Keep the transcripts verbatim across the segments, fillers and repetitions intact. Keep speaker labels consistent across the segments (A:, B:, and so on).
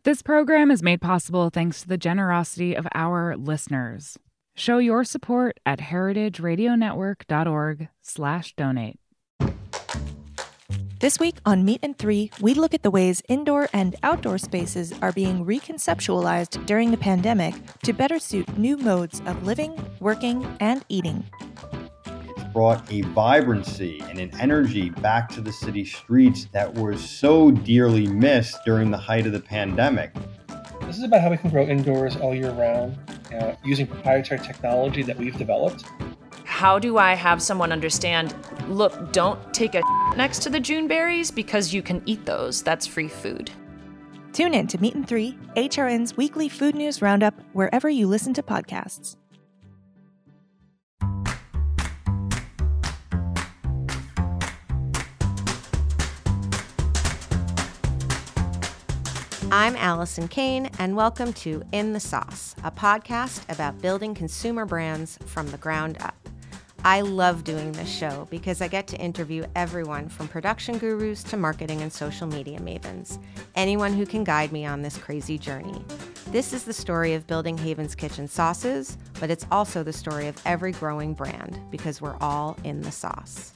A: This program is made possible thanks to the generosity of our listeners. Show your support at heritageradionetwork.org slash donate.
B: This week on Meat and Three, we look at the ways indoor and outdoor spaces are being reconceptualized during the pandemic to better suit new modes of living, working, and eating.
C: Brought a vibrancy and an energy back to the city streets that was so dearly missed during the height of the pandemic.
D: This is about how we can grow indoors all year round, uh, using proprietary technology that we've developed.
E: How do I have someone understand, look, don't take a next to the June berries because you can eat those. That's free food.
B: Tune in to Meat and Three, H R N's weekly food news roundup, wherever you listen to podcasts.
F: I'm Allison Kane, and welcome to In the Sauce, a podcast about building consumer brands from the ground up. I love doing this show because I get to interview everyone from production gurus to marketing and social media mavens, anyone who can guide me on this crazy journey. This is the story of building Haven's Kitchen sauces, but it's also the story of every growing brand because we're all in the sauce.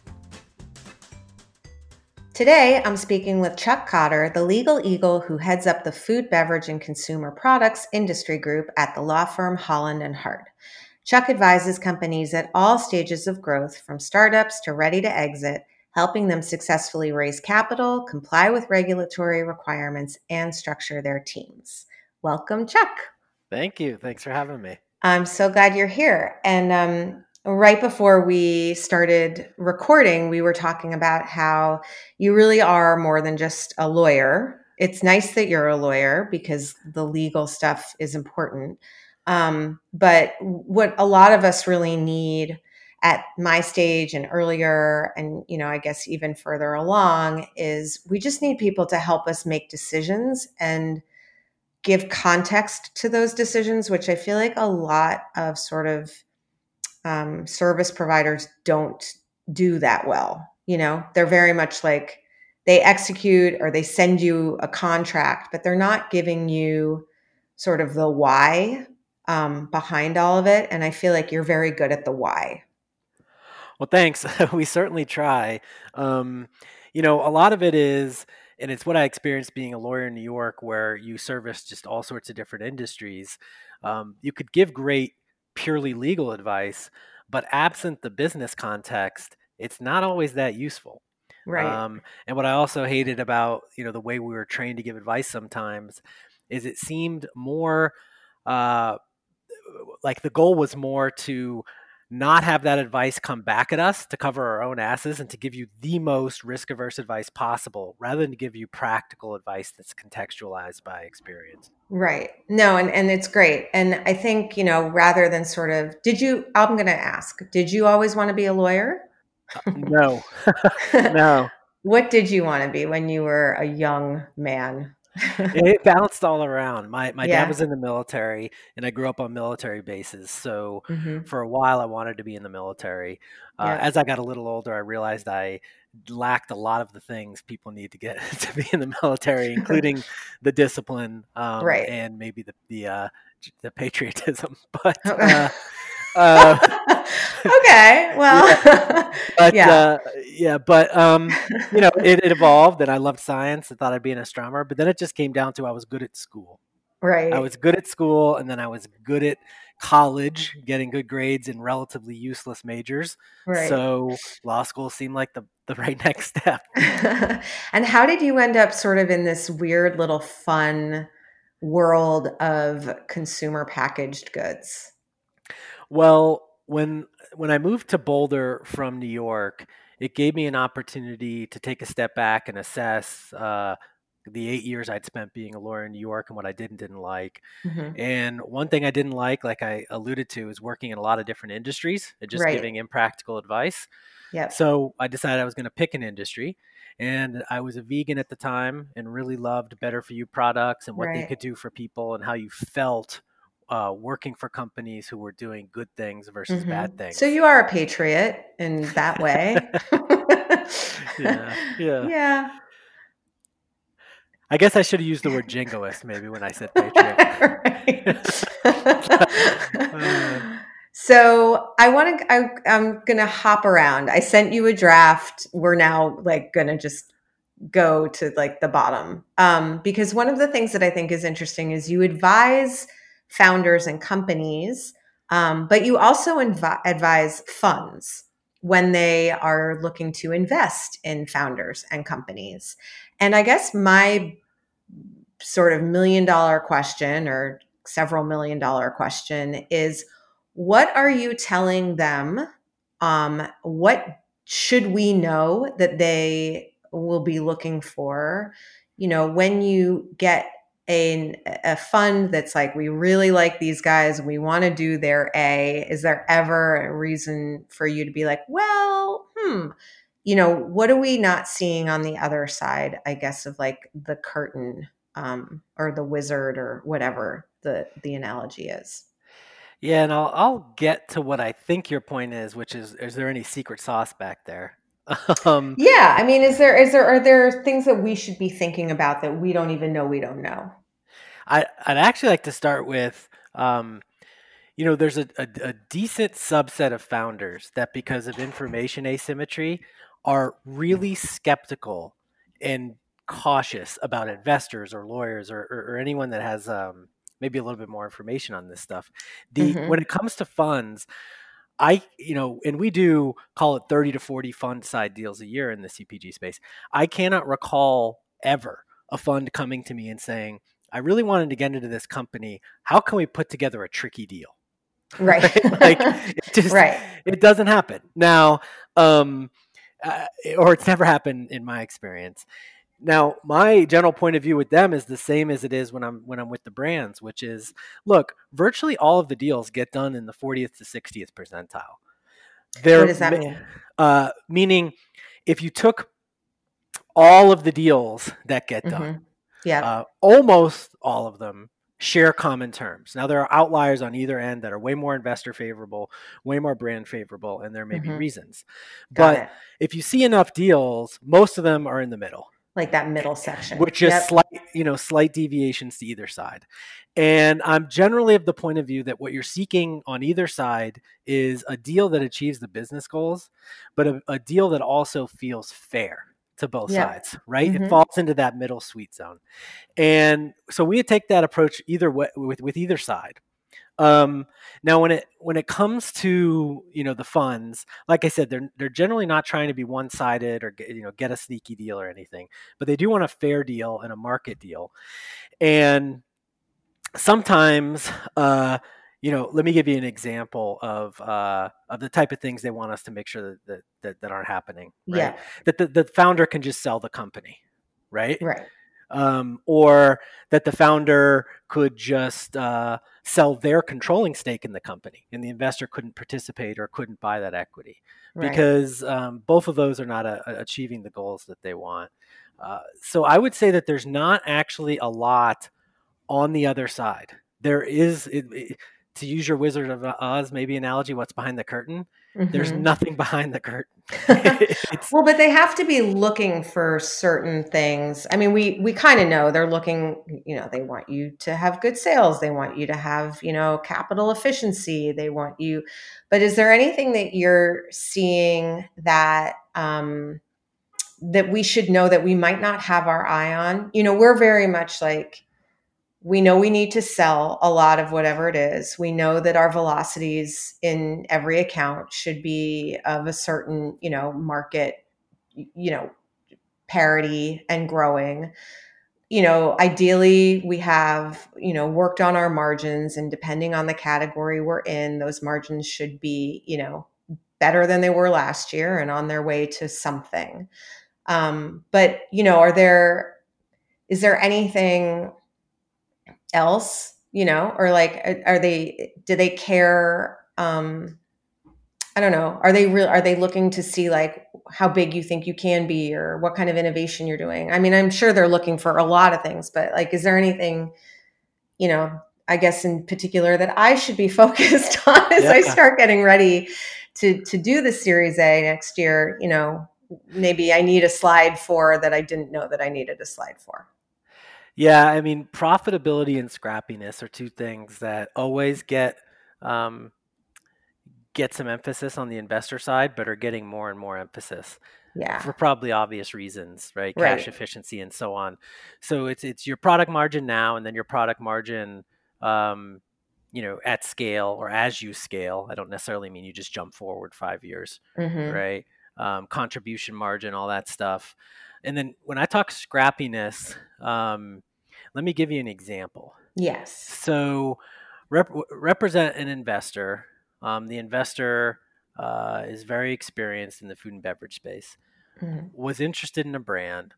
F: Today, I'm speaking with Chuck Cotter, the legal eagle who heads up the food, beverage, and consumer products industry group at the law firm Holland and Hart. Chuck advises companies at all stages of growth, from startups to ready to exit, helping them successfully raise capital, comply with regulatory requirements, and structure their teams. Welcome, Chuck.
G: Thank you. Thanks for having me.
F: I'm so glad you're here. And um, right before we started recording, we were talking about how you really are more than just a lawyer. It's nice that you're a lawyer because the legal stuff is important. Um, but what a lot of us really need at my stage and earlier, and, you know, I guess even further along, is we just need people to help us make decisions and give context to those decisions, which I feel like a lot of sort of um, service providers don't do that well. You know, they're very much like they execute or they send you a contract, but they're not giving you sort of the why um, behind all of it. And I feel like you're very good at the why.
G: Well, thanks. We certainly try. Um, you know, a lot of it is, and it's what I experienced being a lawyer in New York, where you service just all sorts of different industries. Um, you could give great, purely legal advice, but absent the business context, it's not always that useful.
F: Right.
G: Um, and what I also hated about, you know, the way we were trained to give advice sometimes is it seemed more uh, like the goal was more to not have that advice come back at us to cover our own asses and to give you the most risk-averse advice possible rather than to give you practical advice that's contextualized by experience.
F: Right. No, and, and it's great. And I think, you know, rather than sort of, did you, I'm going to ask, did you always want to be a lawyer?
G: No, no.
F: What did you want to be when you were a young man?
G: It bounced all around. My my
F: Yeah.
G: dad was in the military, and I grew up on military bases. So
F: Mhm.
G: for a while, I wanted to be in the military. Uh,
F: Yeah.
G: As I got a little older, I realized I lacked a lot of the things people need to get to be in the military, including the discipline, um,
F: Right.
G: and maybe the the uh, j- the patriotism. But uh, uh,
F: Okay. Well,
G: yeah, but
F: yeah.
G: uh, yeah, but um, you know, it, it evolved, and I loved science. I thought I'd be an astronomer, but then it just came down to I was good at school.
F: Right.
G: I was good at school, and then I was good at college, getting good grades in relatively useless majors.
F: Right.
G: So law school seemed like the, the right next step.
F: And how did you end up sort of in this weird little fun world of consumer packaged goods?
G: Well, when when I moved to Boulder from New York, it gave me an opportunity to take a step back and assess uh, the eight years I'd spent being a lawyer in New York and what I did and didn't like.
F: Mhm.
G: And one thing I didn't like, like I alluded to, is working in a lot of different industries and just
F: Right.
G: giving impractical advice.
F: Yep.
G: So I decided I was going to pick an industry. And I was a vegan at the time and really loved Better For You products and what they
F: Right.
G: could do for people and how you felt uh, working for companies who were doing good things versus bad
F: Mhm.
G: things.
F: So you are a patriot in that way.
G: Yeah, yeah.
F: Yeah.
G: I guess I should have used the word jingoist maybe when I said patriot.
F: uh, so I want to, I, I'm going to hop around. I sent you a draft. We're now like going to just go to like the bottom. Um, because one of the things that I think is interesting is you advise founders and companies, um, but you also inv- advise funds when they are looking to invest in founders and companies. And I guess my sort of million dollar question or several million dollar question is, what are you telling them? Um, what should we know that they will be looking for? You know, when you get a, a fund that's like, we really like these guys, we want to do their A, is there ever a reason for you to be like, well, hmm, you know, what are we not seeing on the other side, I guess, of like the curtain, um, or the wizard or whatever the, the analogy is?
G: Yeah, and I'll I'll get to what I think your point is, which is, is there any secret sauce back there?
F: um, yeah, I mean, is there is there are there things that we should be thinking about that we don't even know we don't know?
G: I I'd actually like to start with, um, you know, there's a, a, a decent subset of founders that, because of information asymmetry, are really skeptical and cautious about investors or lawyers or, or, or anyone that has um, maybe a little bit more information on this stuff. The mm-hmm. When it comes to funds, I, you know, and we do call it thirty to forty fund side deals a year in the C P G space. I cannot recall ever a fund coming to me and saying, I really wanted to get into this company. How can we put together a tricky deal?
F: Right.
G: right? Like it just, right. It doesn't happen now. Um, uh, or it's never happened in my experience. Now, my general point of view with them is the same as it is when I'm when I'm with the brands, which is, look, virtually all of the deals get done in the fortieth to sixtieth percentile. They're,
F: what does that mean?
G: Uh, meaning, if you took all of the deals that get done,
F: mm-hmm. yeah,
G: uh, almost all of them share common terms. Now, there are outliers on either end that are way more investor favorable, way more brand favorable, and there may
F: mm-hmm.
G: be reasons.
F: Got
G: but
F: it.
G: If you see enough deals, most of them are in the middle.
F: Like that middle section,
G: which just yep. slight, you know, slight deviations to either side. And I'm generally of the point of view that what you're seeking on either side is a deal that achieves the business goals, but a, a deal that also feels fair to both yep. sides, right? Mm-hmm. It falls into that middle sweet zone. And so we take that approach either way, with, with either side. Um, now, when it when it comes to, you know, the funds, like I said, they're they're generally not trying to be one-sided or get, you know, get a sneaky deal or anything, but they do want a fair deal and a market deal. And sometimes, uh, you know, let me give you an example of uh, of the type of things they want us to make sure that that, that, that aren't happening. Right?
F: Yeah.
G: That the, the founder can just sell the company, right?
F: Right.
G: Um, or that the founder could just uh, sell their controlling stake in the company and the investor couldn't participate or couldn't buy that equity, right. because um, both of those are not a, a achieving the goals that they want. Uh, so I would say that there's not actually a lot on the other side. There is, it, it, to use your Wizard of Oz maybe analogy, what's behind the curtain? Mm-hmm. There's nothing behind the curtain.
F: Well, but they have to be looking for certain things. I mean, we we kind of know they're looking, you know, they want you to have good sales. They want you to have, you know, capital efficiency. They want you. But is there anything that you're seeing that um, that we should know that we might not have our eye on? You know, we're very much like, we know we need to sell a lot of whatever it is. We know that our velocities in every account should be of a certain, you know, market, you know, parity and growing. You know, ideally we have, you know, worked on our margins, and depending on the category we're in, those margins should be, you know, better than they were last year and on their way to something. Um, but, you know, are there, is there anything else, you know, or like, are they, do they care? Um, I don't know. Are they real? Are they looking to see like how big you think you can be or what kind of innovation you're doing? I mean, I'm sure they're looking for a lot of things, but like, is there anything, you know, I guess in particular that I should be focused on as yeah. I start getting ready to, to do the Series A next year? You know, maybe I need a slide for that I didn't know that I needed a slide for.
G: Yeah, I mean, profitability and scrappiness are two things that always get um, get some emphasis on the investor side, but are getting more and more emphasis
F: Yeah.
G: for probably obvious reasons, right? Cash
F: Right.
G: efficiency and so on. So it's it's your product margin now, and then your product margin, um, you know, at scale or as you scale. I don't necessarily mean you just jump forward five years,
F: Mm-hmm.
G: right? Um, contribution margin, all that stuff. And then when I talk scrappiness, um, let me give you an example.
F: Yes.
G: So rep- represent an investor. Um, the investor uh, is very experienced in the food and beverage space,
F: Mm-hmm.
G: was interested in a brand,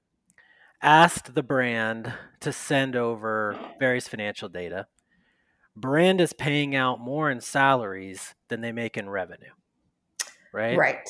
G: asked the brand to send over various financial data. Brand is paying out more in salaries than they make in revenue, right?
F: Right.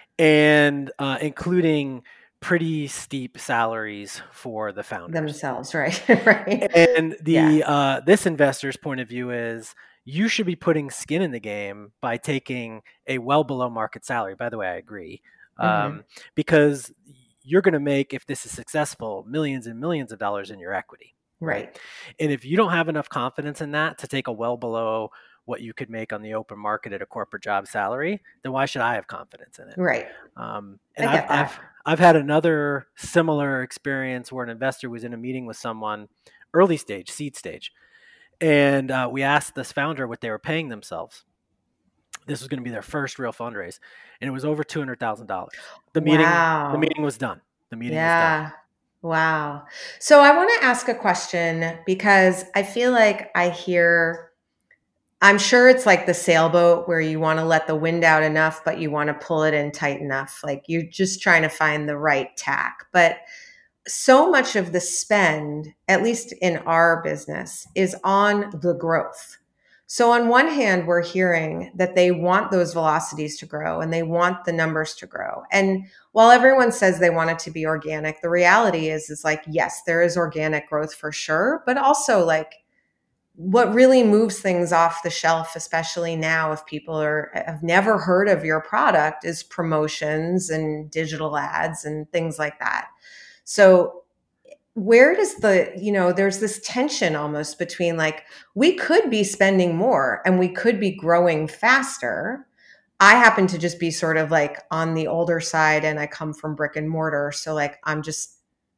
G: And uh, including pretty steep salaries for the founders
F: themselves, right? Right.
G: And the
F: Yeah.
G: uh, this investor's point of view is you should be putting skin in the game by taking a well below market salary. By the way, I agree, um,
F: Mm-hmm.
G: because you're going to make, if this is successful, millions and millions of dollars in your equity.
F: Right.
G: And if you don't have enough confidence in that to take a well below what you could make on the open market at a corporate job salary, then why should I have confidence in it?
F: Right.
G: Um, and
F: I
G: I've,
F: get that.
G: I've I've had another similar experience where an investor was in a meeting with someone, early stage, seed stage, and uh, we asked this founder what they were paying themselves. This was going to be their first real fundraise, and it was over two hundred thousand dollars. The meeting,
F: Wow.
G: the meeting was done. The meeting was
F: Yeah.
G: done.
F: Wow. So I want to ask a question because I feel like I hear, I'm sure it's like the sailboat where you want to let the wind out enough, but you want to pull it in tight enough. Like you're just trying to find the right tack. But so much of the spend, at least in our business, is on the growth. So on one hand, we're hearing that they want those velocities to grow and they want the numbers to grow. And while everyone says they want it to be organic, the reality is, is like, yes, there is organic growth for sure, but also like what really moves things off the shelf, especially now if people are have never heard of your product, is promotions and digital ads and things like that. So where does the, you know, there's this tension almost between like, we could be spending more and we could be growing faster. I happen to just be sort of like on the older side and I come from brick and mortar. So like, I'm just,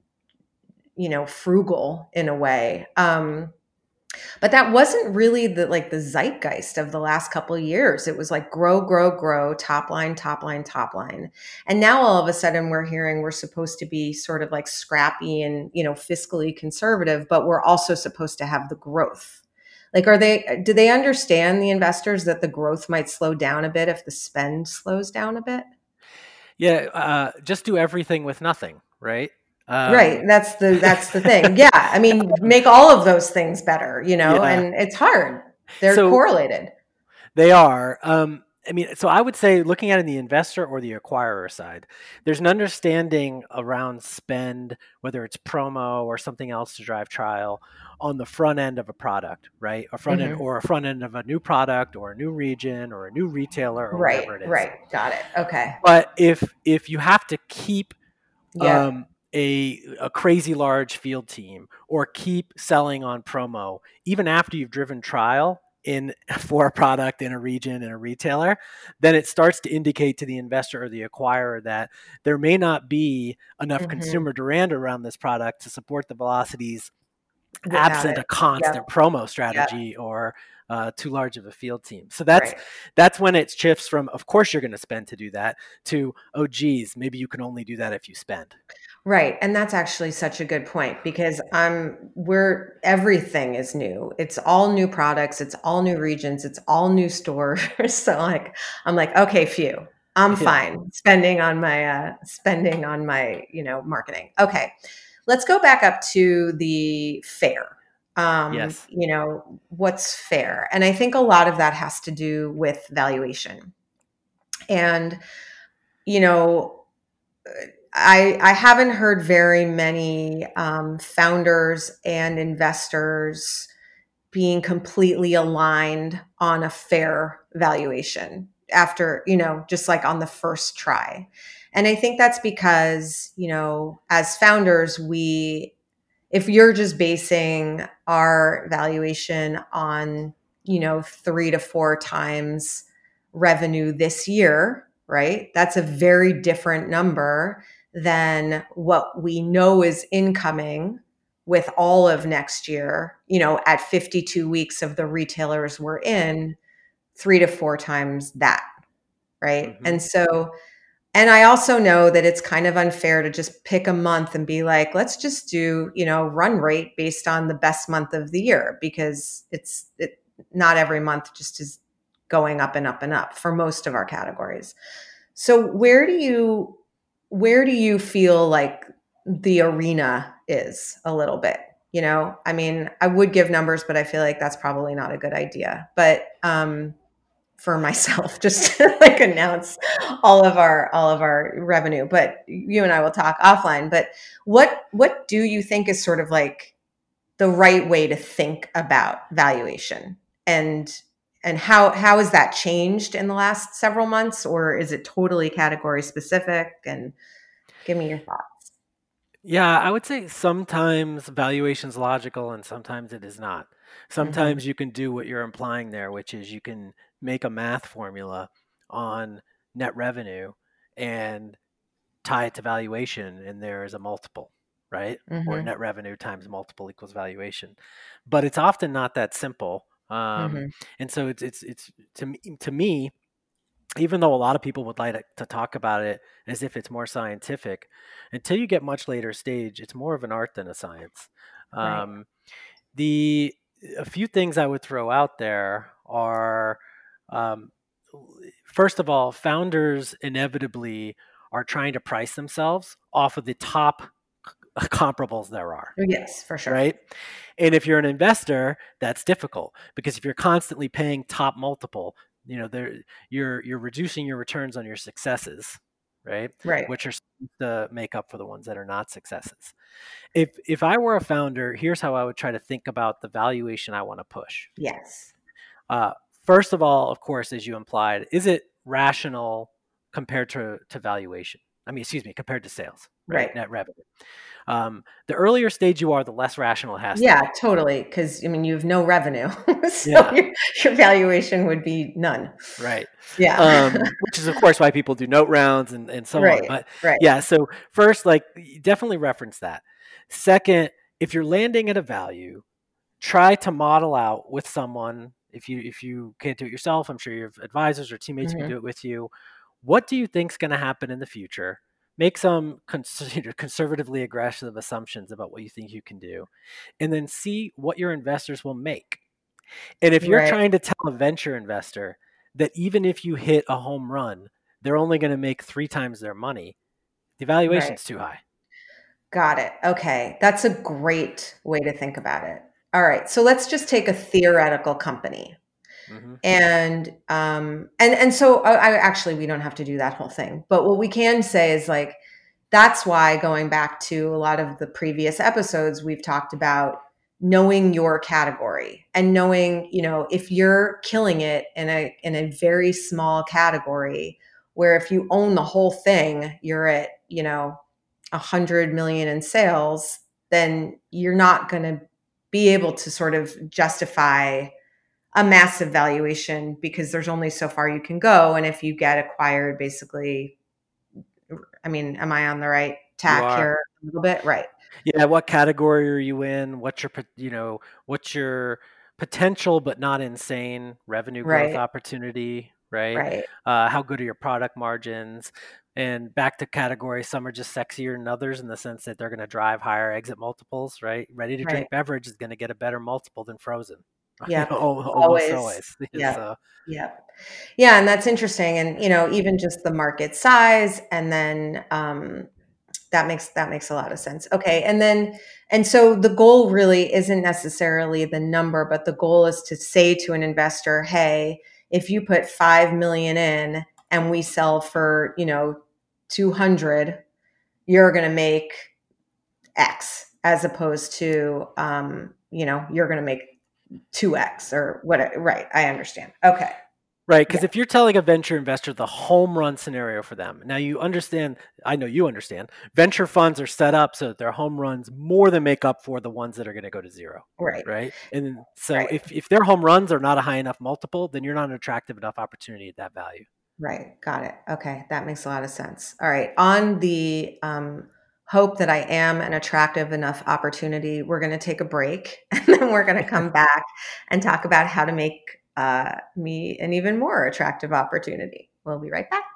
F: you know, frugal in a way. Um, But that wasn't really the like the zeitgeist of the last couple of years. It was like grow, grow, grow, top line, top line, top line. And now all of a sudden we're hearing we're supposed to be sort of like scrappy and, you know, fiscally conservative, but we're also supposed to have the growth. Like, are they, do they understand, the investors, that the growth might slow down a bit if the spend slows down a bit?
G: Yeah, uh, just do everything with nothing, right? Um,
F: Right. That's the, that's the thing. Yeah. I mean, make all of those things better, you know,
G: Yeah.
F: and it's hard. They're
G: So-
F: correlated.
G: They are. Um, I mean, so I would say looking at it in the investor or the acquirer side, there's an understanding around spend, whether it's promo or something else to drive trial on the front end of a product, right? A front end
F: Mhm.
G: or a front end of a new product or a new region or a new retailer or
F: Right.
G: whatever it is.
F: Right. Got it. Okay.
G: But if if you have to keep
F: Yeah.
G: um, a a crazy large field team or keep selling on promo, even after you've driven trial in for a product in a region in a retailer, then it starts to indicate to the investor or the acquirer that there may not be enough
F: Mhm.
G: consumer demand around this product to support the velocities
F: Without
G: absent
F: it.
G: a constant promo strategy or uh, too large of a field team. So that's
F: Right.
G: that's when it shifts from, of course you're going to spend to do that, to, oh geez, maybe you can only do that if you spend.
F: Right. And that's actually such a good point because I'm we're everything is new. It's all new products, it's all new regions, it's all new stores. So like I'm like, okay, phew. I'm
G: Yeah.
F: fine spending on my uh spending on my, you know, marketing. Okay. Let's go back up to the fair. Um,
G: Yes.
F: you know, what's fair? And I think a lot of that has to do with valuation. And you know, I, I haven't heard very many um, founders and investors being completely aligned on a fair valuation after, you know, just like on the first try. And I think that's because, you know, as founders, we if you're just basing our valuation on, you know, three to four times revenue this year, right? That's a very different number than what we know is incoming with all of next year, you know, at fifty-two weeks of the retailers we're in, three to four times that, right?
G: Mm-hmm.
F: And so, and I also know that it's kind of unfair to just pick a month and be like, let's just do, you know, run rate based on the best month of the year, because it's it, not every month just is going up and up and up for most of our categories. So where do you, where do you feel like the arena is a little bit? You know, I mean, I would give numbers, but I feel like that's probably not a good idea. But um, for myself, just to like announce all of our all of our revenue. But you and I will talk offline. But what what do you think is sort of like the right way to think about valuation, and and how how has that changed in the last several months, or is it totally category specific? And give me your thoughts.
G: Yeah, I would say sometimes valuation's logical and sometimes it is not. Sometimes mm-hmm. you can do what you're implying there, which is you can make a math formula on net revenue and tie it to valuation, and there is a multiple, right? Mm-hmm. Or net revenue times multiple equals valuation. But it's often not that simple. Um, mm-hmm. And so it's, it's, it's to me, to me, even though a lot of people would like to, to talk about it as if it's more scientific, until you get much later stage, it's more of an art than a science. Right. Um, the a few things I would throw out there are, um, first of all, founders inevitably are trying to price themselves off of the top comparables there are.
F: Yes, for sure.
G: Right. And if you're an investor, that's difficult, because if you're constantly paying top multiple, you know, there you're you're reducing your returns on your successes, right?
F: Right.
G: Which are supposed to make up for the ones that are not successes. If if I were a founder, here's how I would try to think about the valuation I want to push.
F: Yes.
G: Uh, first of all, of course, as you implied, is it rational compared to, to valuation? I mean, excuse me, compared to sales, right? right. Net revenue. Um, the earlier stage you are, the less rational it has
F: yeah,
G: to be.
F: Yeah, totally. Because, I mean, you have no revenue. so
G: yeah.
F: your, your valuation would be none.
G: Right.
F: Yeah.
G: um, which is, of course, why people do note rounds and, and so
F: right.
G: on. But
F: right.
G: yeah, so first, like, definitely reference that. Second, if you're landing at a value, try to model out with someone. If you if you can't do it yourself, I'm sure you have advisors or teammates mm-hmm. who can do it with you. What do you think is going to happen in the future? Make some cons- conservatively aggressive assumptions about what you think you can do, and then see what your investors will make. And if you're
F: right.
G: trying to tell a venture investor that even if you hit a home run, they're only going to make three times their money, the valuation's right. too high.
F: Got it. Okay. That's a great way to think about it. All right. So let's just take a theoretical company. Mm-hmm. And, um, and, and so I, I actually, we don't have to do that whole thing, but what we can say is like, that's why going back to a lot of the previous episodes, we've talked about knowing your category and knowing, you know, if you're killing it in a, in a very small category where if you own the whole thing, you're at, you know, a hundred million in sales, then you're not going to be able to sort of justify a massive valuation because there's only so far you can go. And if you get acquired, basically, I mean, am I on the right tack here a little bit? Right.
G: Yeah. What category are you in? What's your, you know, what's your potential, but not insane revenue growth
F: right.
G: opportunity, right?
F: Right.
G: Uh, how good are your product margins? And back to categories, some are just sexier than others in the sense that they're going to drive higher exit multiples, right? Ready to drink right. beverage is going to get a better multiple than frozen.
F: Yeah,
G: almost
F: always.
G: always.
F: Yeah,
G: so.
F: yeah, yeah, and that's interesting. And you know, even just the market size, and then um, that makes that makes a lot of sense. Okay, and then and so the goal really isn't necessarily the number, but the goal is to say to an investor, "Hey, if you put five million in, and we sell for you know two hundred, you're going to make X, as opposed to um, you know you're going to make two X or whatever." Right. I understand. Okay.
G: Right, because
F: Yeah.
G: if you're telling a venture investor the home run scenario for them, now you understand, I know you understand, venture funds are set up so that their home runs more than make up for the ones that are going to go to zero,
F: Right.
G: right? And so
F: Right.
G: if, if their home runs are not a high enough multiple, then you're not an attractive enough opportunity at that value.
F: Right. Got it. Okay. That makes a lot of sense. All right. On the um, hope that I am an attractive enough opportunity, we're going to take a break and then we're going to come back and talk about how to make uh, me an even more attractive opportunity. We'll be right back.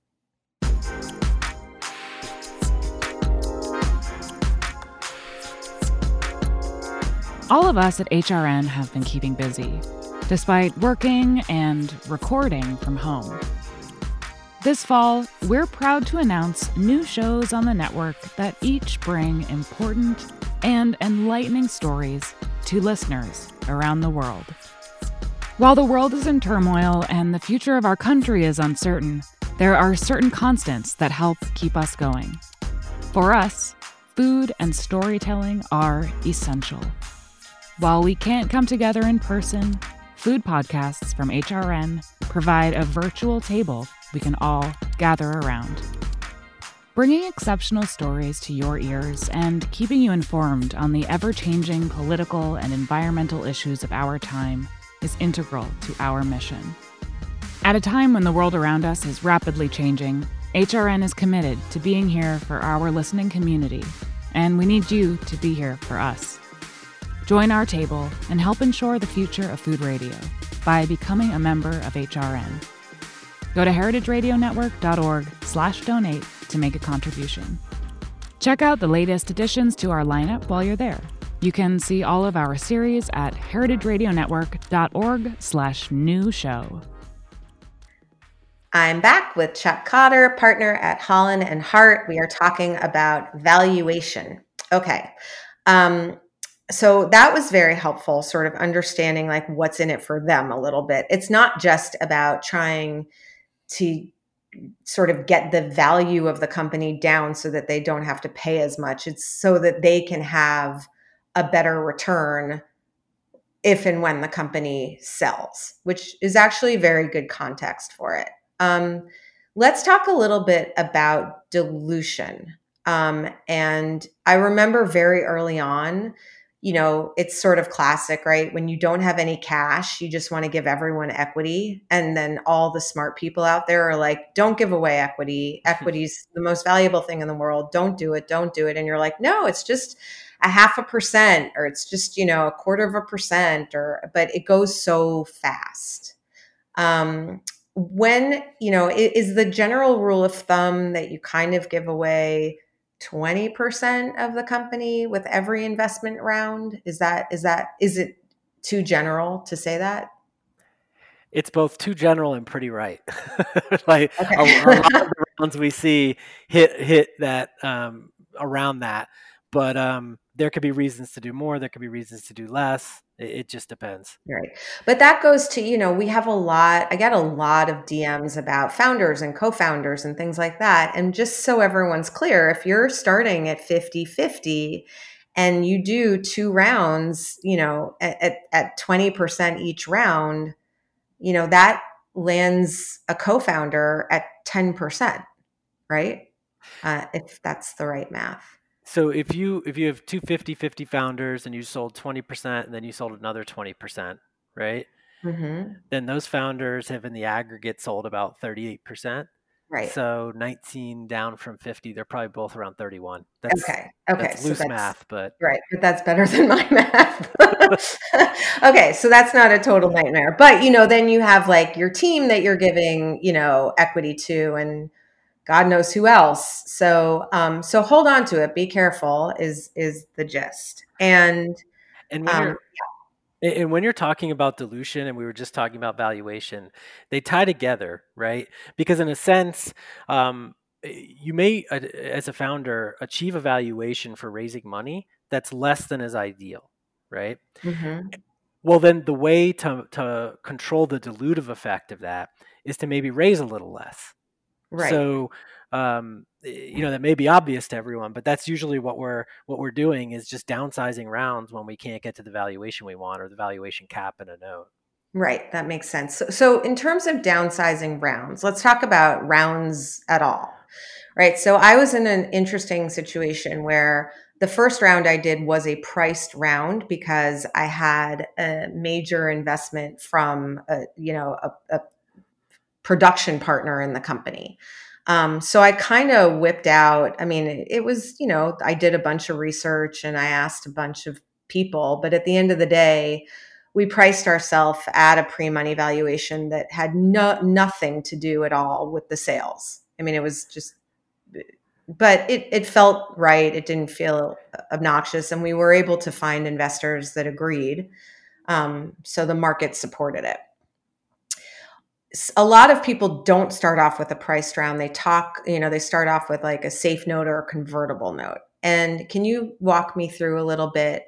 A: All of us at H R N have been keeping busy, despite working and recording from home. This fall, we're proud to announce new shows on the network that each bring important and enlightening stories to listeners around the world. While the world is in turmoil and the future of our country is uncertain, there are certain constants that help keep us going. For us, food and storytelling are essential. While we can't come together in person, food podcasts from H R N provide a virtual table we can all gather around. Bringing exceptional stories to your ears and keeping you informed on the ever-changing political and environmental issues of our time is integral to our mission. At a time when the world around us is rapidly changing, H R N is committed to being here for our listening community, and we need you to be here for us. Join our table and help ensure the future of food radio by becoming a member of H R N. Go to heritageradionetwork.org slash donate to make a contribution. Check out the latest additions to our lineup while you're there. You can see all of our series at heritageradionetwork.org slash new show.
F: I'm back with Chuck Cotter, partner at Holland and Hart. We are talking about valuation. Okay. Um, so that was very helpful, sort of understanding like what's in it for them a little bit. It's not just about trying to sort of get the value of the company down so that they don't have to pay as much. It's so that they can have a better return if and when the company sells, which is actually very good context for it. Um, let's talk a little bit about dilution. Um, and I remember very early on, you know, it's sort of classic, right? When you don't have any cash, you just want to give everyone equity. And then all the smart people out there are like, don't give away equity. Equity's the most valuable thing in the world. Don't do it. Don't do it. And you're like, no, it's just a half a percent, or it's just, you know, a quarter of a percent, or, but it goes so fast. Um, when, you know, is the general rule of thumb that you kind of give away twenty percent of the company with every investment round? Is that, is that, is it too general to say that?
G: It's both too general and pretty right. Like
F: Okay.
G: a, a lot of the rounds we see hit, hit that, um, around that, but, um, there could be reasons to do more. There could be reasons to do less. It, it just depends.
F: Right. But that goes to, you know, we have a lot, I get a lot of D Ms about founders and co-founders and things like that. And just so everyone's clear, if you're starting at fifty fifty and you do two rounds, you know, at, at, at twenty percent each round, you know, that lands a co-founder at ten percent, right? Uh, if that's the right math.
G: So if you if you have two fifty-fifty founders and you sold twenty percent and then you sold another twenty percent, right?
F: Mm-hmm.
G: Then those founders have in the aggregate sold about thirty-eight percent.
F: Right.
G: So nineteen down from fifty, they're probably both around thirty-one. That's,
F: okay. Okay.
G: that's loose
F: so that's,
G: math, but
F: right. But that's better than my math. Okay. So that's not a total nightmare, but you know, then you have like your team that you're giving, you know, equity to, and God knows who else. So, um, so hold on to it. Be careful is, is the gist. And,
G: and when
F: um,
G: you're, and when you're talking about dilution, and we were just talking about valuation, they tie together, right? Because in a sense, um, you may, uh, as a founder, achieve a valuation for raising money that's less than is ideal, right?
F: mm-hmm.
G: Well, then the way to, to control the dilutive effect of that is to maybe raise a little less.
F: Right.
G: So, um, you know, that may be obvious to everyone, but that's usually what we're what we're doing is just downsizing rounds when we can't get to the valuation we want or the valuation cap in a note.
F: Right. That makes sense. So, so in terms of downsizing rounds, let's talk about rounds at all. Right. So I was in an interesting situation where the first round I did was a priced round because I had a major investment from a, you know, a, a production partner in the company. Um, so I kind of whipped out, I mean, it, it was, you know, I did a bunch of research and I asked a bunch of people, but at the end of the day, we priced ourselves at a pre-money valuation that had no, nothing to do at all with the sales. I mean, it was just, but it, it felt right. It didn't feel obnoxious. And we were able to find investors that agreed. Um, so the market supported it. A lot of people don't start off with a priced round. They talk, you know, they start off with like a safe note or a convertible note. And can you walk me through a little bit?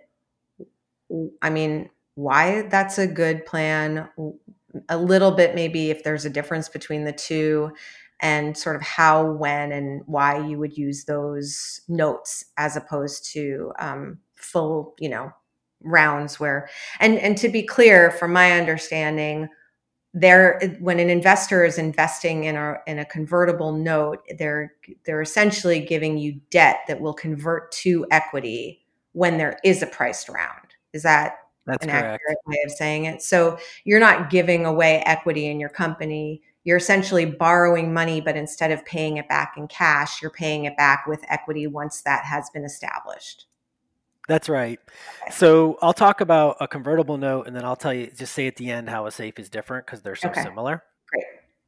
F: I mean, why that's a good plan, a little bit, maybe if there's a difference between the two, and sort of how, when, and why you would use those notes as opposed to um, full, you know, rounds where, and, and to be clear, from my understanding, there, when an investor is investing in a in a convertible note, they're they're essentially giving you debt that will convert to equity when there is a priced round. Is that
G: That's
F: an
G: correct.
F: accurate way of saying it? So you're not giving away equity in your company. You're essentially borrowing money, but instead of paying it back in cash, you're paying it back with equity once that has been established.
G: That's right. So I'll talk about a convertible note, and then I'll tell you, just say at the end how a safe is different because they're so
F: Okay.
G: similar.
F: Great.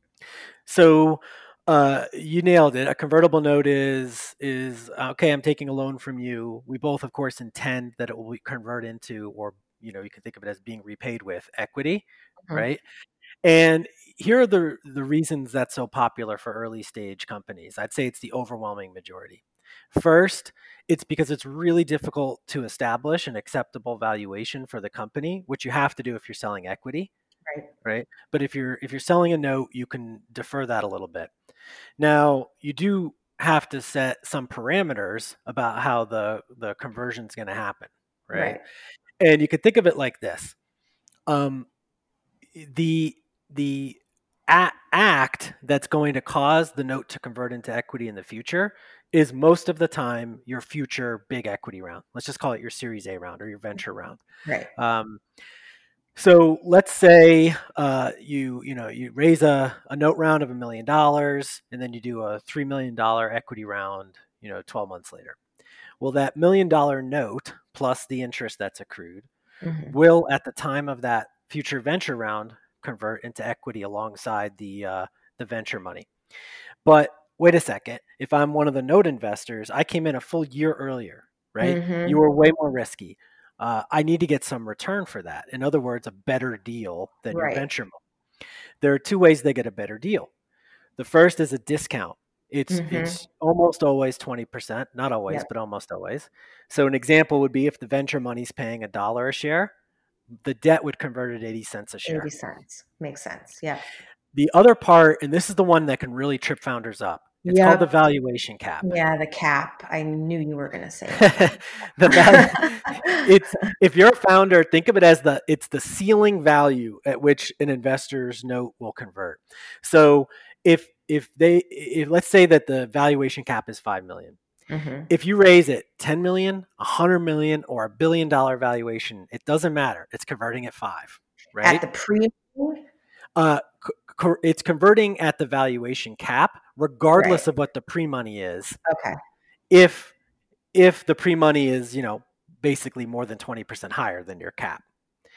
G: So uh, you nailed it. A convertible note is is okay. I'm taking a loan from you. We both, of course, intend that it will convert into, or you know, you can think of it as being repaid with equity,
F: Mhm.
G: right? And here are the the reasons that's so popular for early stage companies. I'd say it's the overwhelming majority. First, it's because it's really difficult to establish an acceptable valuation for the company, which you have to do if you're selling equity,
F: Right.
G: right? But if you're if you're selling a note, you can defer that a little bit. Now, you do have to set some parameters about how the the conversion is going to happen, right?
F: Right.
G: And you could think of it like this: um, the the a- act that's going to cause the note to convert into equity in the future is most of the time your future big equity round. Let's just call it your Series A round or your venture round.
F: Right.
G: Um, so let's say uh, you you know you raise a, a note round of a million dollars, and then you do a three million dollar equity round, you know, twelve months later. Well, that million dollar note plus the interest that's accrued
F: Mhm.
G: will, at the time of that future venture round, convert into equity alongside the uh, the venture money. But wait a second, if I'm one of the note investors, I came in a full year earlier, right?
F: Mhm.
G: You were way more risky. Uh, I need to get some return for that. In other words, a better deal than your
F: Right.
G: venture money. There are two ways they get a better deal. The first is a discount. It's
F: Mhm.
G: it's almost always twenty percent, not always,
F: Yep.
G: but almost always. So an example would be if the venture money's paying a dollar a share, the debt would convert at eighty cents a share.
F: eighty cents. Makes sense. Yeah.
G: The other part, and this is the one that can really trip founders up, it's called the
F: Yep.
G: valuation cap.
F: Yeah, the cap. I knew you were going to say that.
G: The value, it's if you're a founder, think of it as the it's the ceiling value at which an investor's note will convert. So if if they if let's say that the valuation cap is five million.
F: Mhm.
G: If you raise it ten million, a hundred million, or a billion dollar valuation, it doesn't matter. It's converting at five, right?
F: At the pre.
G: Uh, c- c- it's converting at the valuation cap, regardless
F: Right.
G: of what the pre-money is.
F: Okay.
G: If if the pre-money is, you know, basically more than twenty percent higher than your cap,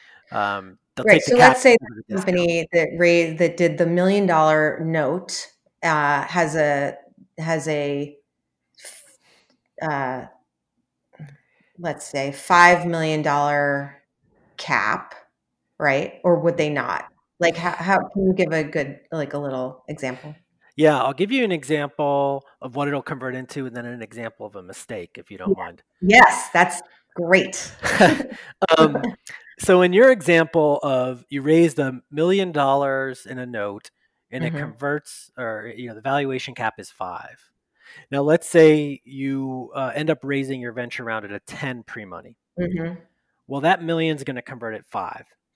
G: um, they'll
F: Right.
G: take the
F: So
G: cap
F: let's say
G: over
F: the
G: the discount.
F: company that raised that did the million dollar note uh, has a has a uh, let's say five million dollar cap, right? Or would they not? Like, how, how can you give a good, like a little example?
G: Yeah, I'll give you an example of what it'll convert into, and then an example of a mistake, if you don't mind.
F: Yes, that's great.
G: um, so in your example of you raised a million dollars in a note and it
F: Mhm.
G: converts, or you know, the valuation cap is five. Now let's say you uh, end up raising your venture round at a ten pre-money.
F: Mhm.
G: Well, that million is going to convert at five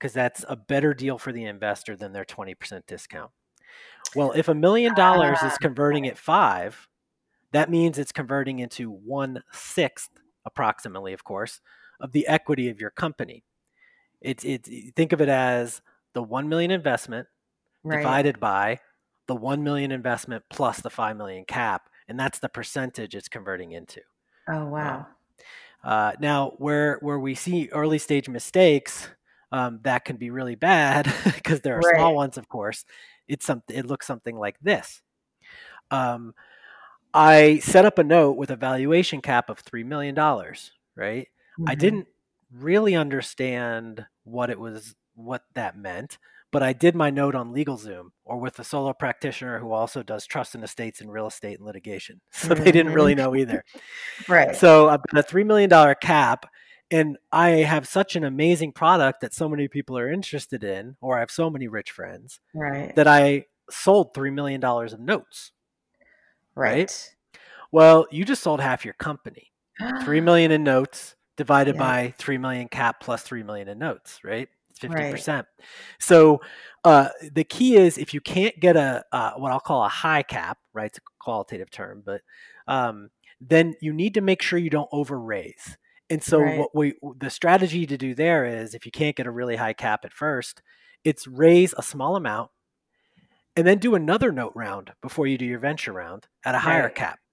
G: because that's a better deal for the investor than their twenty percent discount. Well, if a million dollars is converting at five, that means it's converting into one sixth, approximately, of course, of the equity of your company. It's it's think of it as the one million investment
F: Right.
G: divided by the one million investment plus the five million cap, and that's the percentage it's converting into.
F: Oh, wow.
G: Uh, uh, now, where where we see early stage mistakes, um, that can be really bad because there are small
F: Right.
G: ones, of course. It's some it looks something like this. Um, I set up a note with a valuation cap of three million dollars, right? I
F: Mhm.
G: didn't really understand what it was, what that meant, but I did my note on LegalZoom or with a solo practitioner who also does trust and estates and real estate and litigation. So they didn't really know either.
F: Right.
G: So I've got a three million dollars cap, and I have such an amazing product that so many people are interested in, or I have so many rich friends,
F: Right.
G: that I sold three million dollars of notes.
F: Right.
G: Well, you just sold half your company. three million in notes divided
F: Yeah.
G: by three million cap plus three million in notes, right? It's fifty
F: Right.
G: percent. So uh, the key is if you can't get a uh, what I'll call a high cap, right? It's a qualitative term, but um, then you need to make sure you don't over raise. And so
F: Right.
G: what we the strategy to do there is if you can't get a really high cap at first, it's raise a small amount and then do another note round before you do your venture round at a higher
F: Right.
G: cap.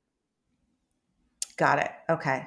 F: Got it. Okay.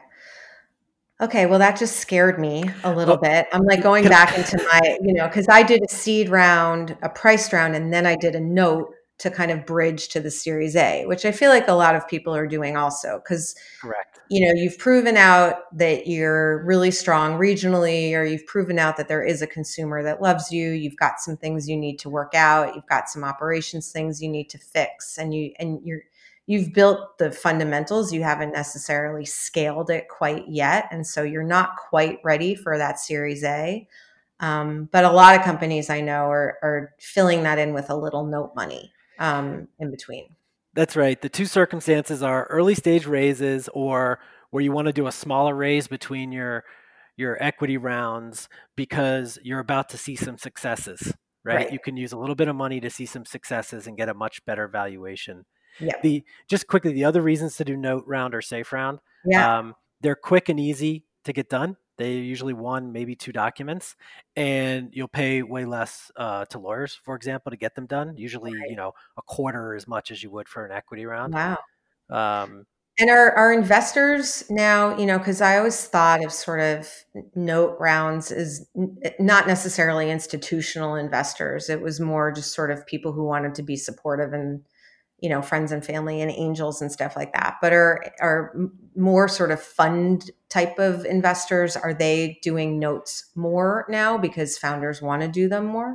F: Okay. Well, that just scared me a little
G: Oh,
F: bit. I'm like going
G: can I-
F: back into my, you know, because I did a seed round, a price round, and then I did a note to kind of bridge to the Series A, which I feel like a lot of people are doing also. Because,
G: Correct.
F: you know, you've proven out that you're really strong regionally, or you've proven out that there is a consumer that loves you. You've got some things you need to work out. You've got some operations things you need to fix, and you and you're you've built the fundamentals. You haven't necessarily scaled it quite yet, and so you're not quite ready for that Series A. Um, but a lot of companies I know are are filling that in with a little note money um, in between.
G: That's right. The two circumstances are early stage raises or where you want to do a smaller raise between your your equity rounds because you're about to see some successes, right?
F: Right.
G: You can use a little bit of money to see some successes and get a much better valuation.
F: Yeah.
G: The just quickly, the other reasons to do note round or safe round,
F: Yeah.
G: um, they're quick and easy to get done. They usually one, maybe two documents, and you'll pay way less uh, to lawyers, for example, to get them done. Usually, you know, a quarter as much as you would for an equity round.
F: Wow.
G: Um,
F: And are are investors now, you know, because I always thought of sort of note rounds as n- not necessarily institutional investors. It was more just sort of people who wanted to be supportive and, you know, friends and family and angels and stuff like that. But are are m- more sort of fund type of investors, are they doing notes more now because founders want to do them more?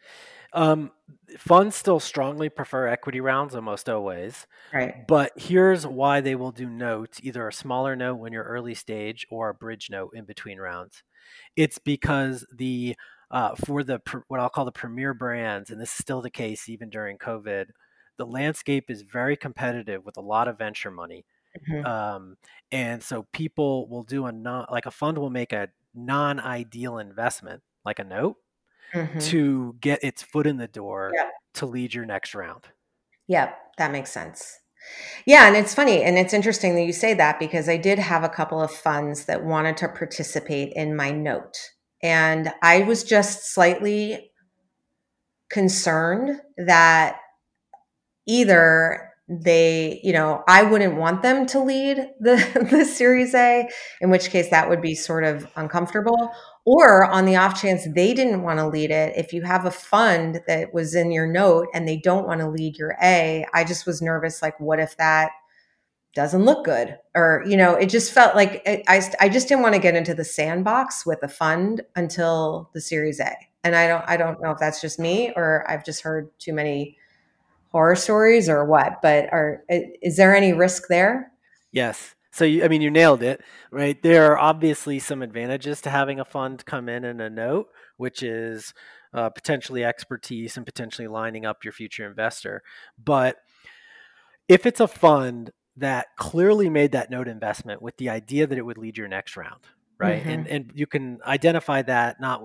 G: um, funds still strongly prefer equity rounds almost always.
F: Right.
G: But here's why they will do notes, either a smaller note when you're early stage or a bridge note in between rounds. It's because the uh, for the what I'll call the premier brands, and this is still the case even during COVID, the landscape is very competitive with a lot of venture money.
F: Mhm.
G: Um, and so people will do a non, like a fund will make a non-ideal investment, like a note,
F: Mhm.
G: to get its foot in the door
F: Yeah.
G: to lead your next round.
F: Yep, that makes sense. Yeah, and it's funny and it's interesting that you say that because I did have a couple of funds that wanted to participate in my note. And I was just slightly concerned that either they, you know, I wouldn't want them to lead the the Series A, in which case that would be sort of uncomfortable. Or on the off chance they didn't want to lead it, if you have a fund that was in your note and they don't want to lead your A, I just was nervous, like, what if that doesn't look good? Or, you know, it just felt like it, I, I just didn't want to get into the sandbox with a fund until the Series A. And I don't, I don't know if that's just me or I've just heard too many horror stories or what, but are, is there any risk there?
G: Yes. So, you, I mean, you nailed it, right? There are obviously some advantages to having a fund come in in a note, which is uh, potentially expertise and potentially lining up your future investor. But if it's a fund that clearly made that note investment with the idea that it would lead your next round, right?
F: Mm-hmm.
G: And and you can identify that not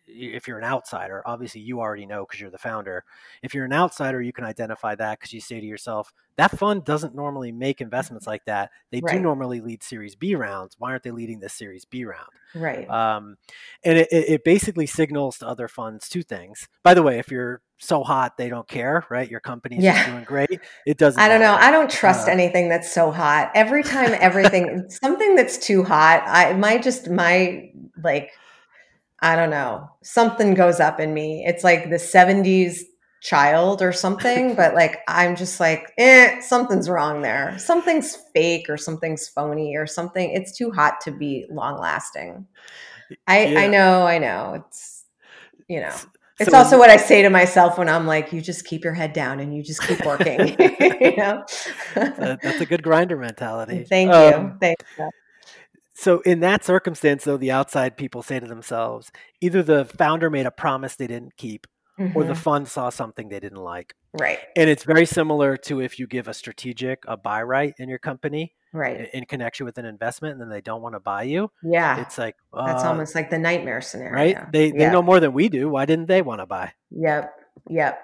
G: if you're an outsider, obviously you already know because you're the founder. If you're an outsider, you can identify that because you say to yourself, that fund doesn't normally make investments like that. They
F: Right.
G: do normally lead Series B rounds. Why aren't they leading this Series B round?
F: Right.
G: Um, and it, it basically signals to other funds two things. By the way, if you're so hot, they don't care, right? Your company's
F: Yeah.
G: just doing great. It doesn't
F: I don't know.
G: matter.
F: I don't trust
G: Uh,
F: anything that's so hot. Every time everything, something that's too hot, I my just my like, I don't know, something goes up in me. It's like the seventies child or something, but like I'm just like, eh, something's wrong there. Something's fake or something's phony or something. It's too hot to be long lasting. I
G: Yeah.
F: I know, I know. It's you know. It's
G: So
F: also
G: when-
F: what I say to myself when I'm like, you just keep your head down and you just keep working. You know?
G: Uh, that's a good grinder mentality.
F: Thank
G: Um,
F: you. Thank you.
G: So in that circumstance, though, the outside people say to themselves, either the founder made a promise they didn't keep, or the
F: Mhm.
G: fund saw something they didn't like.
F: Right.
G: And it's very similar to if you give a strategic a buy right in your company
F: Right.
G: in, in connection with an investment, and then they don't want to buy you.
F: Yeah.
G: It's like,
F: That's
G: uh,
F: almost like the nightmare scenario.
G: right? They they
F: Yep.
G: know more than we do. Why didn't they want to buy?
F: Yep. Yep.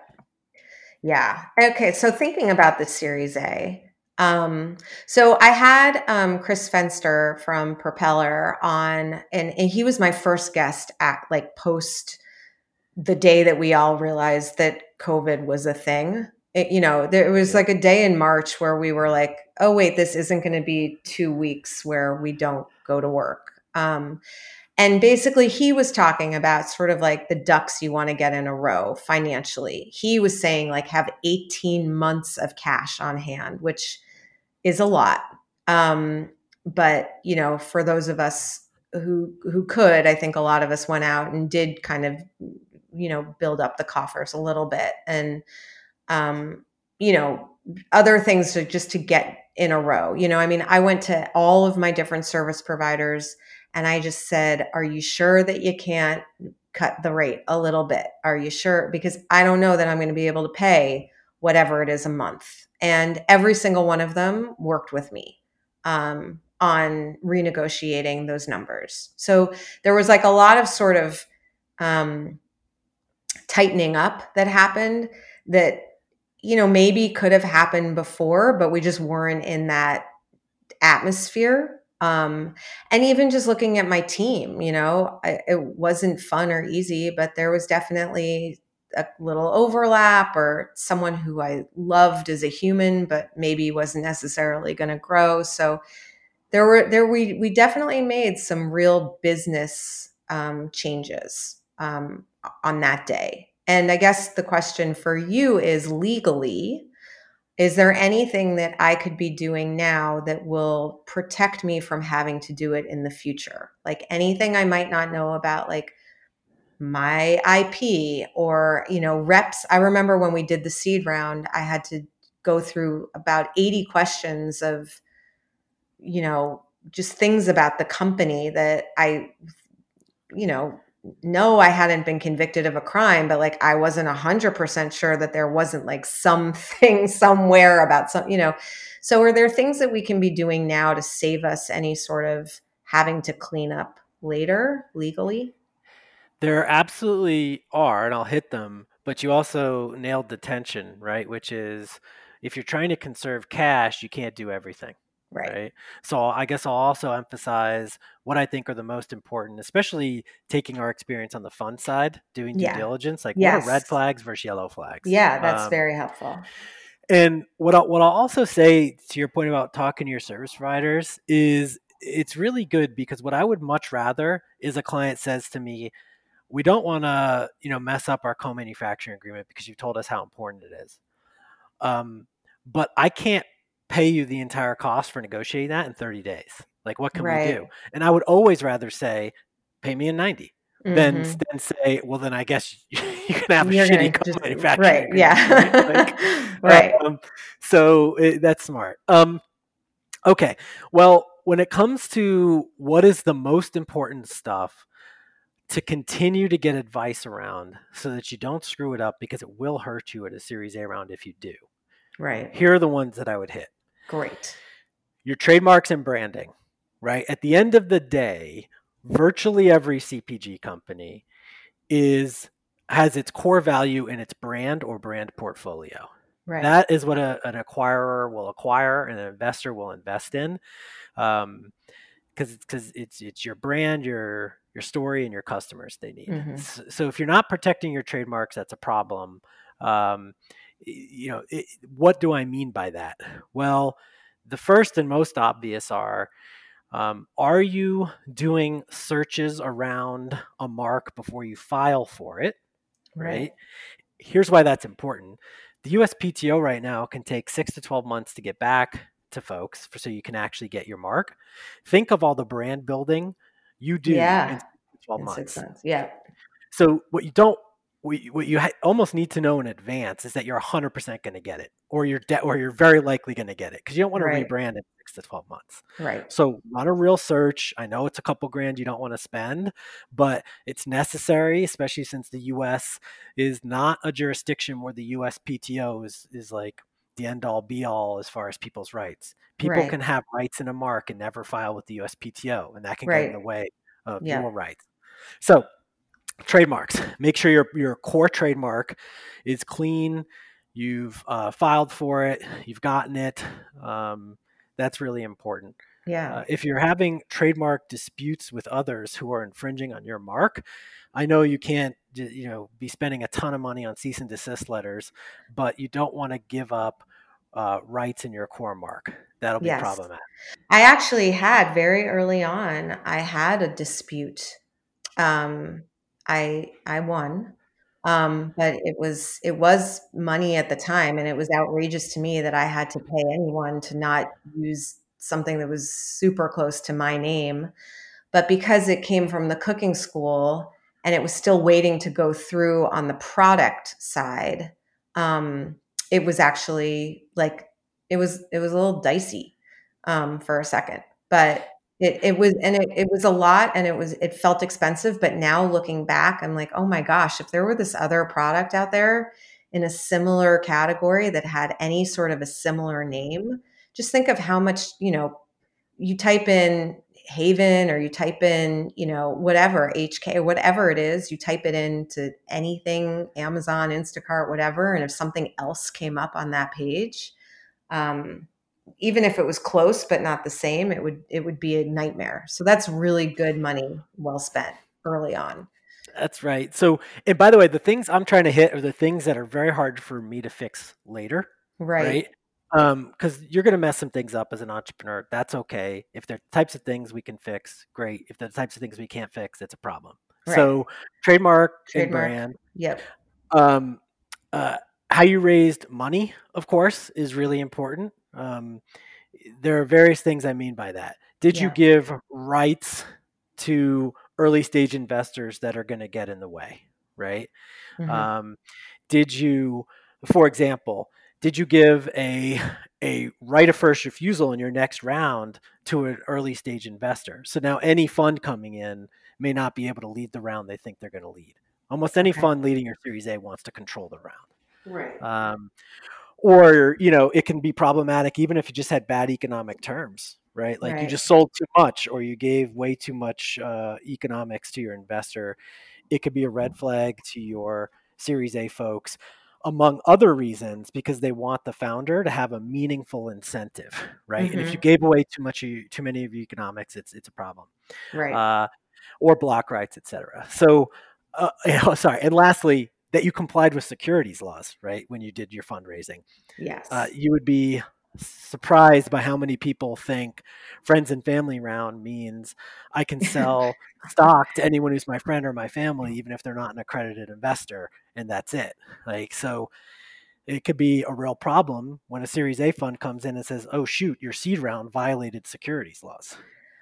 F: Yeah. Okay. So thinking about the Series A, um, so I had um, Chris Fenster from Propeller on, and, and he was my first guest at like post the day that we all realized that COVID was a thing. It, you know, there was
G: Yeah.
F: like a day in March where we were like, oh, wait, this isn't going to be two weeks where we don't go to work. Um, and basically, he was talking about sort of like the ducks you want to get in a row financially. He was saying like have eighteen months of cash on hand, which is a lot. Um, but, you know, for those of us who who could, I think a lot of us went out and did kind of, you know, build up the coffers a little bit. And, um, you know, other things to just to get in a row. You know, I mean, I went to all of my different service providers and I just said, are you sure that you can't cut the rate a little bit? Are you sure? Because I don't know that I'm going to be able to pay whatever it is a month. And every single one of them worked with me um, on renegotiating those numbers. So there was like a lot of sort of um, tightening up that happened that, you know, maybe could have happened before, but we just weren't in that atmosphere. Um, and even just looking at my team, you know, I, it wasn't fun or easy, but there was definitely a little overlap or someone who I loved as a human, but maybe wasn't necessarily going to grow. So there were, there, we, we definitely made some real business um, changes um, on that day. And I guess the question for you is legally, is there anything that I could be doing now that will protect me from having to do it in the future? Like anything I might not know about, like my I P or, you know, reps. I remember when we did the seed round, I had to go through about eighty questions of, you know, just things about the company that I, you know, no, I hadn't been convicted of a crime, but like I wasn't a hundred percent sure that there wasn't like something somewhere about some, you know. So are there things that we can be doing now to save us any sort of having to clean up later legally?
G: There absolutely are, and I'll hit them, but you also nailed the tension, right? Which is if you're trying to conserve cash, you can't do everything.
F: Right.
G: Right. So I guess I'll also emphasize what I think are the most important, especially taking our experience on the fund side, doing due
F: Yeah.
G: diligence. Like
F: Yes.
G: what are red flags versus yellow flags?
F: Yeah, that's
G: Um,
F: very helpful.
G: And what I'll, what I'll also say to your point about talking to your service providers is it's really good because what I would much rather is a client says to me, we don't want to, you know, mess up our co-manufacturing agreement because you've told us how important it is. Um, but I can't pay you the entire cost for negotiating that in thirty days. Like, what can
F: Right.
G: we do? And I would always rather say, pay me in ninety than,
F: Mhm.
G: than say, well, then I guess you can have a
F: You're
G: shitty
F: gonna just-
G: co-manufacturing
F: right,
G: agreement.
F: yeah.
G: Right? Like,
F: Right.
G: Um, so it, that's smart. Um, okay. Well, when it comes to what is the most important stuff to continue to get advice around so that you don't screw it up because it will hurt you at a Series A round if you do.
F: Right.
G: Here are the ones that I would hit.
F: Great.
G: Your trademarks and branding, right? At the end of the day, virtually every C P G company is has its core value in its brand or brand portfolio.
F: Right.
G: That is what a, an acquirer will acquire and an investor will invest in. Um, because because it's it's your brand, your your story, and your customers they need.
F: Mhm.
G: So, so if you're not protecting your trademarks, that's a problem. Um, y- you know, it, what do I mean by that? Well, the first and most obvious are, um, are you doing searches around a mark before you file for it? Right.
F: Right.
G: Here's why that's important. The U S P T O right now can take six to twelve months to get back to folks for, so you can actually get your mark. Think of all the brand building you do in
F: Yeah.
G: six to twelve
F: In six
G: months.
F: months. Yeah.
G: So what you don't, what you, what you ha- almost need to know in advance is that you're one hundred percent going to get it, or you're de- or you're very likely going to get it, because you don't want to
F: Right.
G: rebrand in six to twelve months.
F: Right.
G: So run a real search. I know it's a couple grand you don't want to spend, but it's necessary, especially since the U S is not a jurisdiction where the U S P T O is, is like the end all be all as far as people's rights. People
F: Right.
G: can have rights in a mark and never file with the U S P T O, and that can get in
F: Right.
G: the way of
F: Yeah.
G: your rights. So trademarks, make sure your your core trademark is clean. You've uh, filed for it. You've gotten it. Um, that's really important.
F: Yeah.
G: Uh, if you're having trademark disputes with others who are infringing on your mark, I know you can't, j- you know, be spending a ton of money on cease and desist letters, but you don't want to give up uh, rights in your core mark. That'll be
F: Yes.
G: problematic.
F: I actually had very early on, I had a dispute. Um, I I won. Um, but it was it was money at the time, and it was outrageous to me that I had to pay anyone to not use something that was super close to my name. But because it came from the cooking school and it was still waiting to go through on the product side, um, it was actually like it was it was a little dicey um, for a second. But it it was and it, it was a lot and it was it felt expensive. But now looking back, I'm like, oh my gosh, if there were this other product out there in a similar category that had any sort of a similar name, just think of how much, you know, you type in Haven or you type in, you know, whatever, H K, whatever it is, you type it into anything, Amazon, Instacart, whatever. And if something else came up on that page, um, even if it was close but not the same, it would it would be a nightmare. So that's really good money well spent early on.
G: That's right. So, and by the way, the things I'm trying to hit are the things that are very hard for me to fix later,
F: Right.
G: right? Um, because you're going to mess some things up as an entrepreneur. That's okay. If they're types of things we can fix, great. If they're the types of things we can't fix, it's a problem.
F: Right.
G: So, trademark, and
F: Trademark.
G: brand.
F: Yep.
G: Um, uh, how you raised money, of course, is really important. Um, there are various things I mean by that. Did you
F: Yeah.
G: give rights to early stage investors that are going to get in the way, right?
F: Mhm.
G: Um, did you, for example, did you give a a right of first refusal in your next round to an early stage investor? So now any fund coming in may not be able to lead the round they think they're going to lead. Almost any
F: Okay.
G: fund leading your Series A wants to control the round.
F: Right.
G: Um, or, you know, it can be problematic even if you just had bad economic terms, right? Like you
F: Right.
G: just sold too much or you gave way too much uh, economics to your investor. It could be a red flag to your Series A folks, among other reasons, because they want the founder to have a meaningful incentive, right? And if you
F: Mhm.
G: gave away too much, of your- too many of your economics, it's it's a problem.
F: Right.
G: Uh, or block rights, et cetera. So, uh, sorry. And lastly, that you complied with securities laws, right? When you did your fundraising,
F: Yes.
G: uh, you would be surprised by how many people think friends and family round means I can sell stock to anyone who's my friend or my family, even if they're not an accredited investor, and that's it. Like, so it could be a real problem when a Series A fund comes in and says, oh, shoot, your seed round violated securities laws.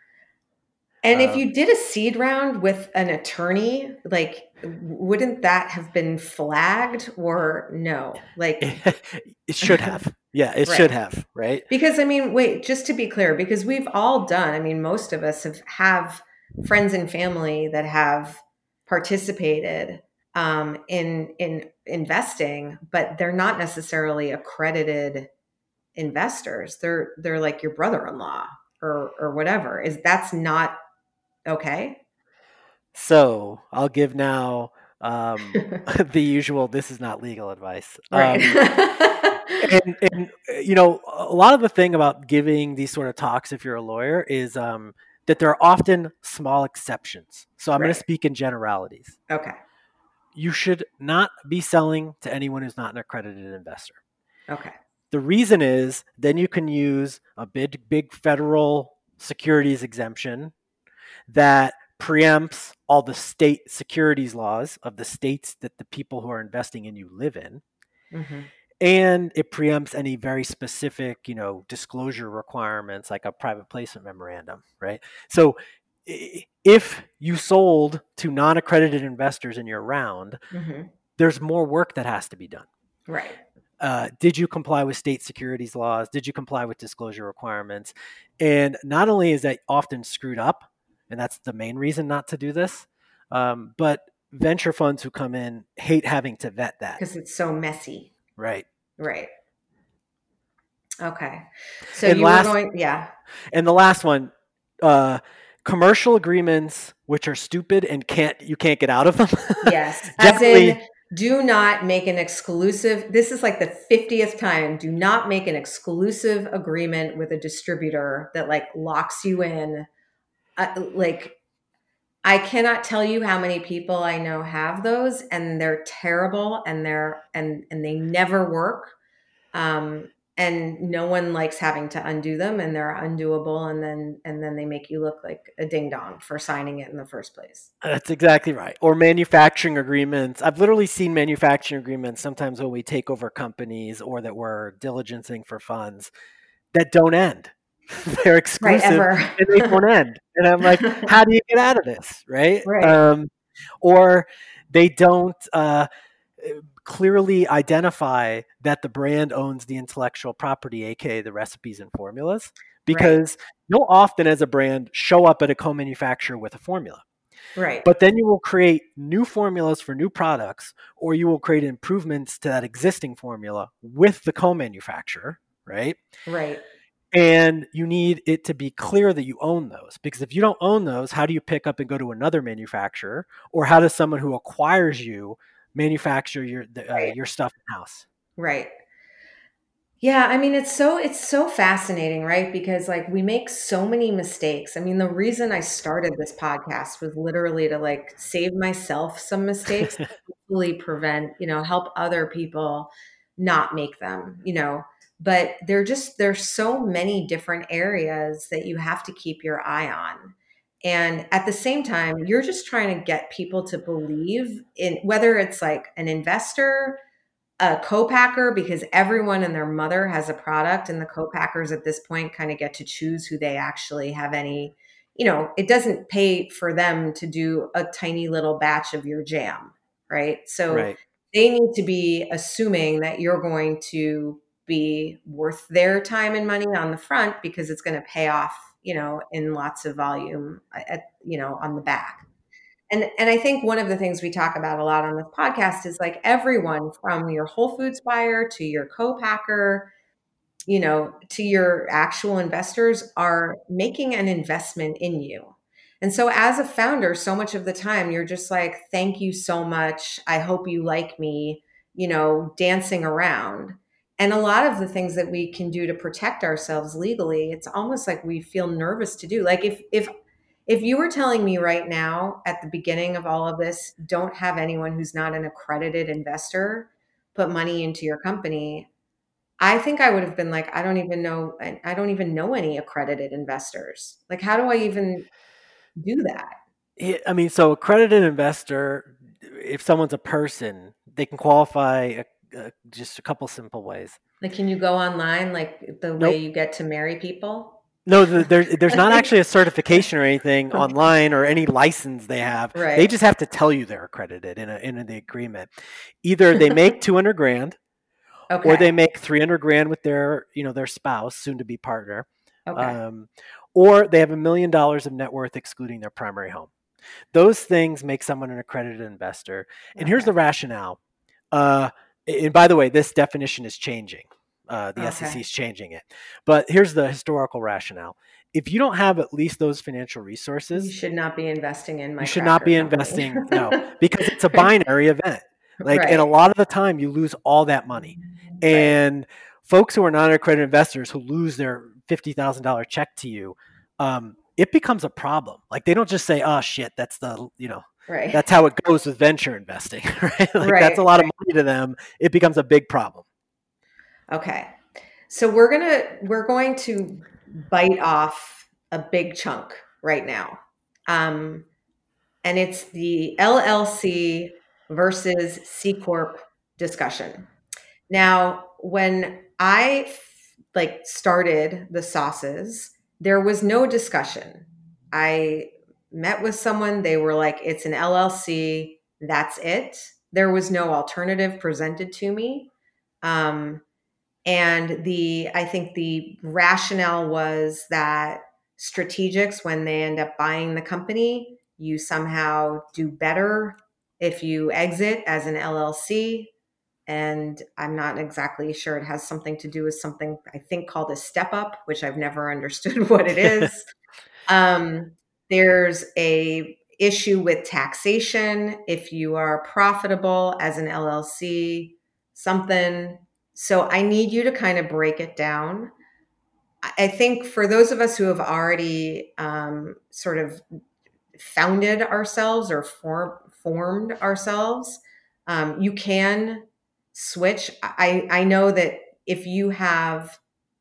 F: And if
G: Um,
F: you did a seed round with an attorney, like, wouldn't that have been flagged or no? Like,
G: it should have. Yeah, it
F: Right.
G: should have, right?
F: because I mean, wait, just to be clear, because we've all done, I mean, most of us have, have friends and family that have participated um, in in investing, but they're not necessarily accredited investors. They're they're like your brother-in-law or or whatever. Is that's not okay?
G: So I'll give now um, the usual, this is not legal advice.
F: Right.
G: Um, and, and, you know, a lot of the thing about giving these sort of talks, if you're a lawyer, is um, that there are often small exceptions. So I'm
F: Right.
G: going to speak in generalities.
F: Okay.
G: You should not be selling to anyone who's not an accredited investor.
F: Okay.
G: The reason is then you can use a big, big federal securities exemption that preempts all the state securities laws of the states that the people who are investing in you live in.
F: Mm-hmm.
G: And it preempts any very specific, you know, disclosure requirements like a private placement memorandum, right? So if you sold to non-accredited investors in your round,
F: Mm-hmm.
G: there's more work that has to be done.
F: Right.
G: Uh, did you comply with state securities laws? Did you comply with disclosure requirements? And not only is that often screwed up, and that's the main reason not to do this, um, but venture funds who come in hate having to vet that.
F: Because it's so messy.
G: Right.
F: Right. Okay. So
G: And
F: you
G: last-
F: were going, yeah.
G: And the last one, uh, commercial agreements which are stupid and can't you can't get out of them.
F: Yes. As in, do not make an exclusive. This is like the fiftieth time. Do not make an exclusive agreement with a distributor that like locks you in. Uh, like, I cannot tell you how many people I know have those, and they're terrible, and they're and and they never work. Um, and no one likes having to undo them, and they're undoable, and then and then they make you look like a ding dong for signing it in the first place.
G: That's exactly right. Or manufacturing agreements. I've literally seen manufacturing agreements sometimes when we take over companies or that we're diligencing for funds that don't end. They're exclusive
F: Right, ever.
G: and they don't end. And I'm like, how do you get out of this? Right.
F: Right.
G: Um, or they don't uh, clearly identify that the brand owns the intellectual property, aka the recipes and formulas, because right. you'll often as a brand show up at a co-manufacturer with a formula.
F: Right.
G: But then you will create new formulas for new products, or you will create improvements to that existing formula with the co-manufacturer, right?
F: Right.
G: And you need it to be clear that you own those, because if you don't own those, how do you pick up and go to another manufacturer, or how does someone who acquires you manufacture your uh,
F: right.
G: your stuff in house?
F: Right. Yeah, I mean, it's so it's so fascinating, right? Because like we make so many mistakes. I mean, the reason I started this podcast was literally to like save myself some mistakes, hopefully prevent, you know, help other people not make them, you know. But there just there's so many different areas that you have to keep your eye on. And at the same time, you're just trying to get people to believe in, whether it's like an investor, a co-packer, because everyone and their mother has a product, and the co-packers at this point kind of get to choose who they actually have any, you know, it doesn't pay for them to do a tiny little batch of your jam, right? So
G: right.
F: they need to be assuming that you're going to be worth their time and money on the front, because it's going to pay off, you know, in lots of volume at, you know, on the back. And and I think one of the things we talk about a lot on this podcast is like everyone from your Whole Foods buyer to your co-packer, you know, to your actual investors are making an investment in you. And so as a founder, so much of the time you're just like, thank you so much. I hope you like me, you know, dancing around. And a lot of the things that we can do to protect ourselves legally, it's almost like we feel nervous to do. Like if if if you were telling me right now at the beginning of all of this, don't have anyone who's not an accredited investor put money into your company, I think I would have been like, I don't even know, I don't even know any accredited investors. Like, how do I even do that?
G: I mean, so accredited investor, if someone's a person, they can qualify Uh, just a couple simple ways.
F: Like, can you go online, like the
G: nope.
F: way you get to marry people?
G: No, there's there's not actually a certification or anything online or any license they have.
F: Right.
G: They just have to tell you they're accredited in a, in the agreement. Either they make two hundred grand,
F: okay.
G: or they make three hundred grand with their you know their spouse, soon to be partner,
F: okay.
G: um, or they have a million dollars of net worth excluding their primary home. Those things make someone an accredited investor. And okay. here's the rationale. Uh, And by the way, this definition is changing. Uh, the
F: okay.
G: S E C is changing it. But here's the historical rationale. if you don't have at least those financial
F: You
G: resources,
F: should not be investing in my
G: you should not
F: cracker
G: be
F: company.
G: investing, no, because it's a binary event. Like,
F: Right.
G: and a lot of the time you lose all that money. And folks who are non-accredited investors who lose their fifty thousand dollars check to you, um, it becomes a problem. Like, they don't just say, oh shit, that's the, you know,
F: Right.
G: that's how it goes with venture investing, right? Like,
F: Right,
G: that's a lot
F: right.
G: of money to them. It becomes a big problem.
F: Okay. So we're going to, we're going to bite off a big chunk right now. Um, and it's the L L C versus C Corp discussion. Now, when I like started the sauces, there was no discussion. I met with someone, they were like, it's an L L C, that's it. There was no alternative presented to me. Um, and the, I think the rationale was that strategics, when they end up buying the company, you somehow do better if you exit as an L L C. And I'm not exactly sure. It has something to do with something I think called a step up, which I've never understood what it is. um, there's a issue with taxation if you are profitable as an L L C, something. So I need you to kind of break it down. I think for those of us who have already um, sort of founded ourselves or form, formed ourselves, um, you can switch. I, I know that if you have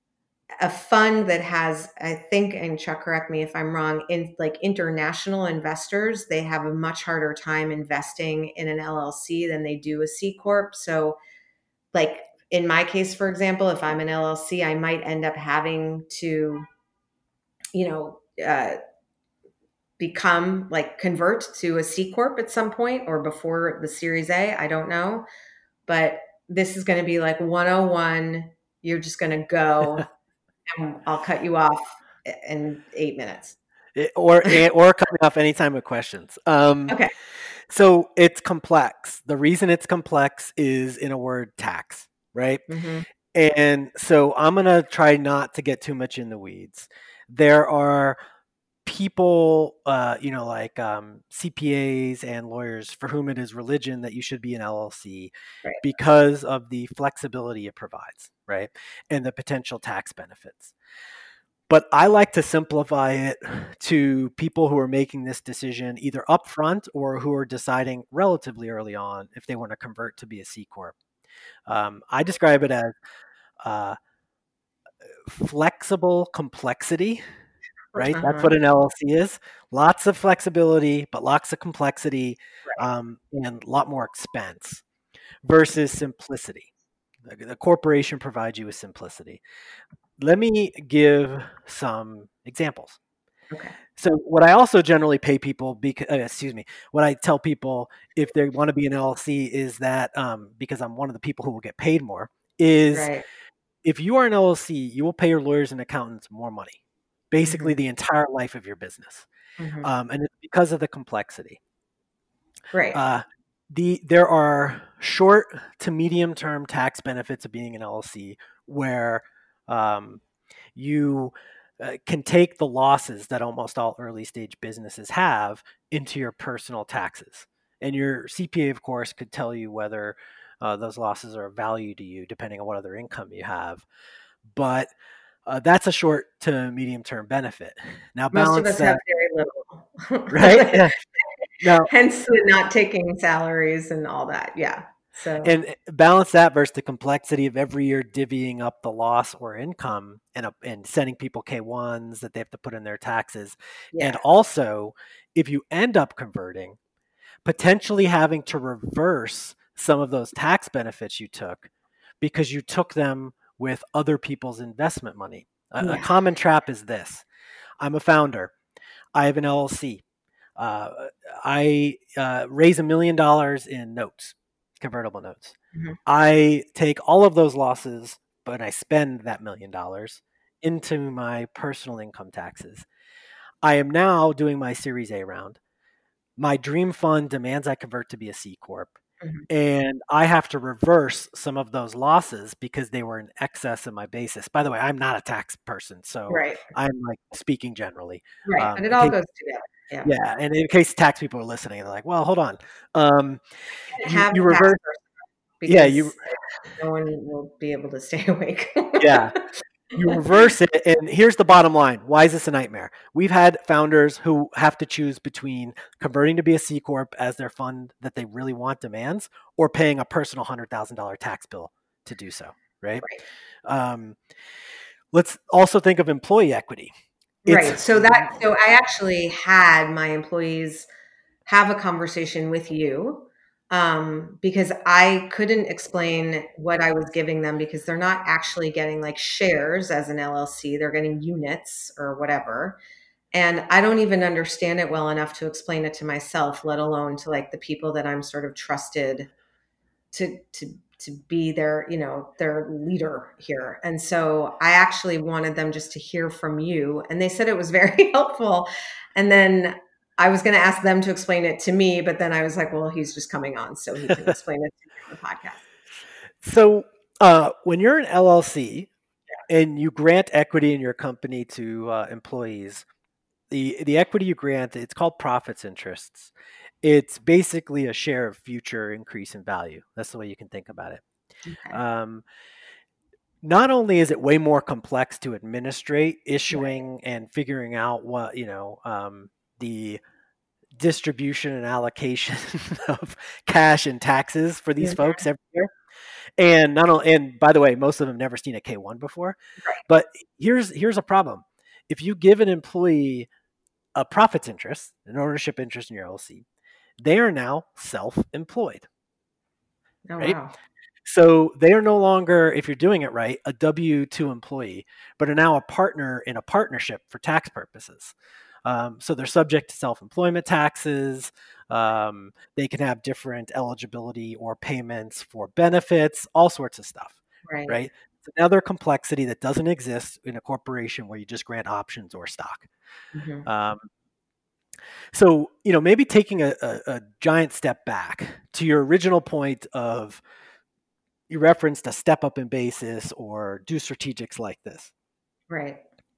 F: a fund that has, I think, and Chuck, correct me if I'm wrong, in like international investors, they have a much harder time investing in an L L C than they do a C Corp. So like in my case, for example, if I'm an L L C, I might end up having to, you know, uh, become like convert to a C Corp at some point or before the Series A. I don't know. But this is going to be like one oh one. You're just going to go and I'll cut you off in eight minutes.
G: It, or or coming off any time with questions. Um,
F: Okay.
G: So it's complex. The reason it's complex is, in a word, tax, right?
F: Mm-hmm.
G: And so I'm going to try not to get too much in the weeds. There are people, uh, you know, like um, C P As and lawyers for whom it is religion that you should be an L L C
F: Right.
G: because of the flexibility it provides, right? And the potential tax benefits. But I like to simplify it to people who are making this decision either upfront or who are deciding relatively early on if they want to convert to be a C Corp. Um, I describe it as uh, flexible complexity, right?
F: Uh-huh.
G: That's what an L L C is. Lots of flexibility, but lots of complexity,
F: Right.
G: um, and a lot more expense versus simplicity. The, the corporation provides you with simplicity. Let me give some examples.
F: Okay.
G: So what I also generally pay people, because, uh, excuse me, what I tell people if they want to be an L L C is that, um, because I'm one of the people who will get paid more, is
F: Right.
G: if you are an L L C, you will pay your lawyers and accountants more money, basically
F: Mhm.
G: the entire life of your business.
F: Mhm.
G: Um, and it's because of the complexity.
F: Right.
G: Uh, the There are short to medium term tax benefits of being an L L C where um, you uh, can take the losses that almost all early stage businesses have into your personal taxes. And your C P A, of course, could tell you whether uh, those losses are of value to you, depending on what other income you have. But uh, that's a short to medium term benefit. Now,
F: Most of
G: balance
F: us
G: that,
F: have very little.
G: right? Yeah. Now,
F: Hence the not taking salaries and all that. Yeah. So
G: and balance that versus the complexity of every year divvying up the loss or income and, uh, and sending people K ones that they have to put in their taxes.
F: yeah.
G: And also, if you end up converting, potentially having to reverse some of those tax benefits you took because you took them with other people's investment money. A,
F: Yeah.
G: a common trap is this. I'm a founder. I have an L L C. Uh, I uh, raise a million dollars in notes, convertible notes.
F: Mhm.
G: I take all of those losses, but I spend that million dollars into my personal income taxes. I am now doing my Series A round. My dream fund demands I convert to be a C Corp.
F: Mhm.
G: and I have to reverse some of those losses because they were in excess of my basis. By the way, I'm not a tax person, so
F: Right.
G: I'm like speaking generally.
F: Right.
G: Um,
F: But it
G: in
F: all
G: case,
F: goes together. Yeah.
G: yeah, and in case tax people are listening, they're like, "Well, hold on, um,
F: Can't
G: you
F: have
G: you
F: a tax
G: reverse,
F: person
G: yeah, you
F: because no one will be able to stay awake.
G: yeah." You reverse it, and here's the bottom line. Why is this a nightmare? We've had founders who have to choose between converting to be a C Corp as their fund that they really want demands, or paying a personal one hundred thousand dollars tax bill to do so, right?
F: Right.
G: Um, let's also think of employee equity. It's,
F: Right. So that so I actually had my employees have a conversation with you um, because I couldn't explain what I was giving them because they're not actually getting like shares as an L L C. They're getting units or whatever. And I don't even understand it well enough to explain it to myself, let alone to like the people that I'm sort of trusted to to to be their, you know, their leader here. And so I actually wanted them just to hear from you. And they said it was very helpful. And then I was going to ask them to explain it to me, but then I was like, well, he's just coming on, so he can explain it to me on the podcast.
G: So uh, when you're an L L C and you grant equity in your company to uh, employees, the the equity you grant, it's called profits interests. It's basically a share of future increase in value. That's the way you can think about it.
F: Okay.
G: Um, not only is it way more complex to administrate, issuing and figuring out what, you know, um, the distribution and allocation of cash and taxes for these
F: Yeah.
G: folks every year. And not only, and by the way, most of them never seen a K one before.
F: Right.
G: But here's here's a problem. If you give an employee a profits interest, an ownership interest in your L L C, they are now self-employed.
F: Oh,
G: right?
F: wow.
G: So they are no longer, if you're doing it right, a W two employee, but are now a partner in a partnership for tax purposes. Um, so they're subject to self-employment taxes. Um, they can have different eligibility or payments for benefits, all sorts of stuff,
F: Right.
G: right? It's another complexity that doesn't exist in a corporation where you just grant options or stock.
F: Mhm.
G: Um, so, you know, maybe taking a, a, a giant step back to your original point of, you referenced a step up in basis or do strategics like this.
F: Right.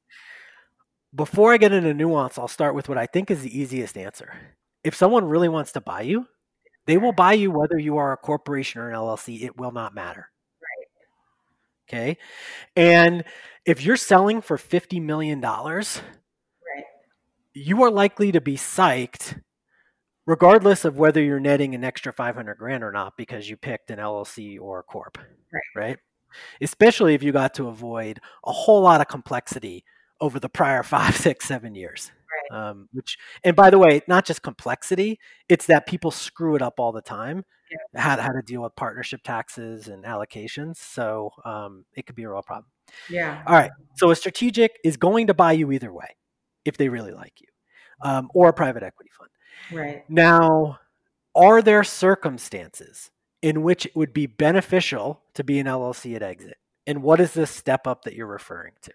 G: Before I get into nuance, I'll start with what I think is the easiest answer. If someone really wants to buy you, they will buy you whether you are a corporation or an L L C. It will not matter.
F: Right.
G: Okay. And if you're selling for fifty million dollars,
F: Right.
G: you are likely to be psyched regardless of whether you're netting an extra five hundred grand or not because you picked an L L C or a corp.
F: Right.
G: Right. Especially if you got to avoid a whole lot of complexity over the prior five, six, seven years.
F: Right.
G: Um, which, and by the way, not just complexity, it's that people screw it up all the time.
F: Yeah.
G: How, how to deal with partnership taxes and allocations. So um, it could be a real problem.
F: Yeah.
G: All right. So a strategic is going to buy you either way if they really like you, um, or a private equity fund.
F: Right.
G: Now, are there circumstances in which it would be beneficial to be an L L C at exit? And what is this step up that you're referring to?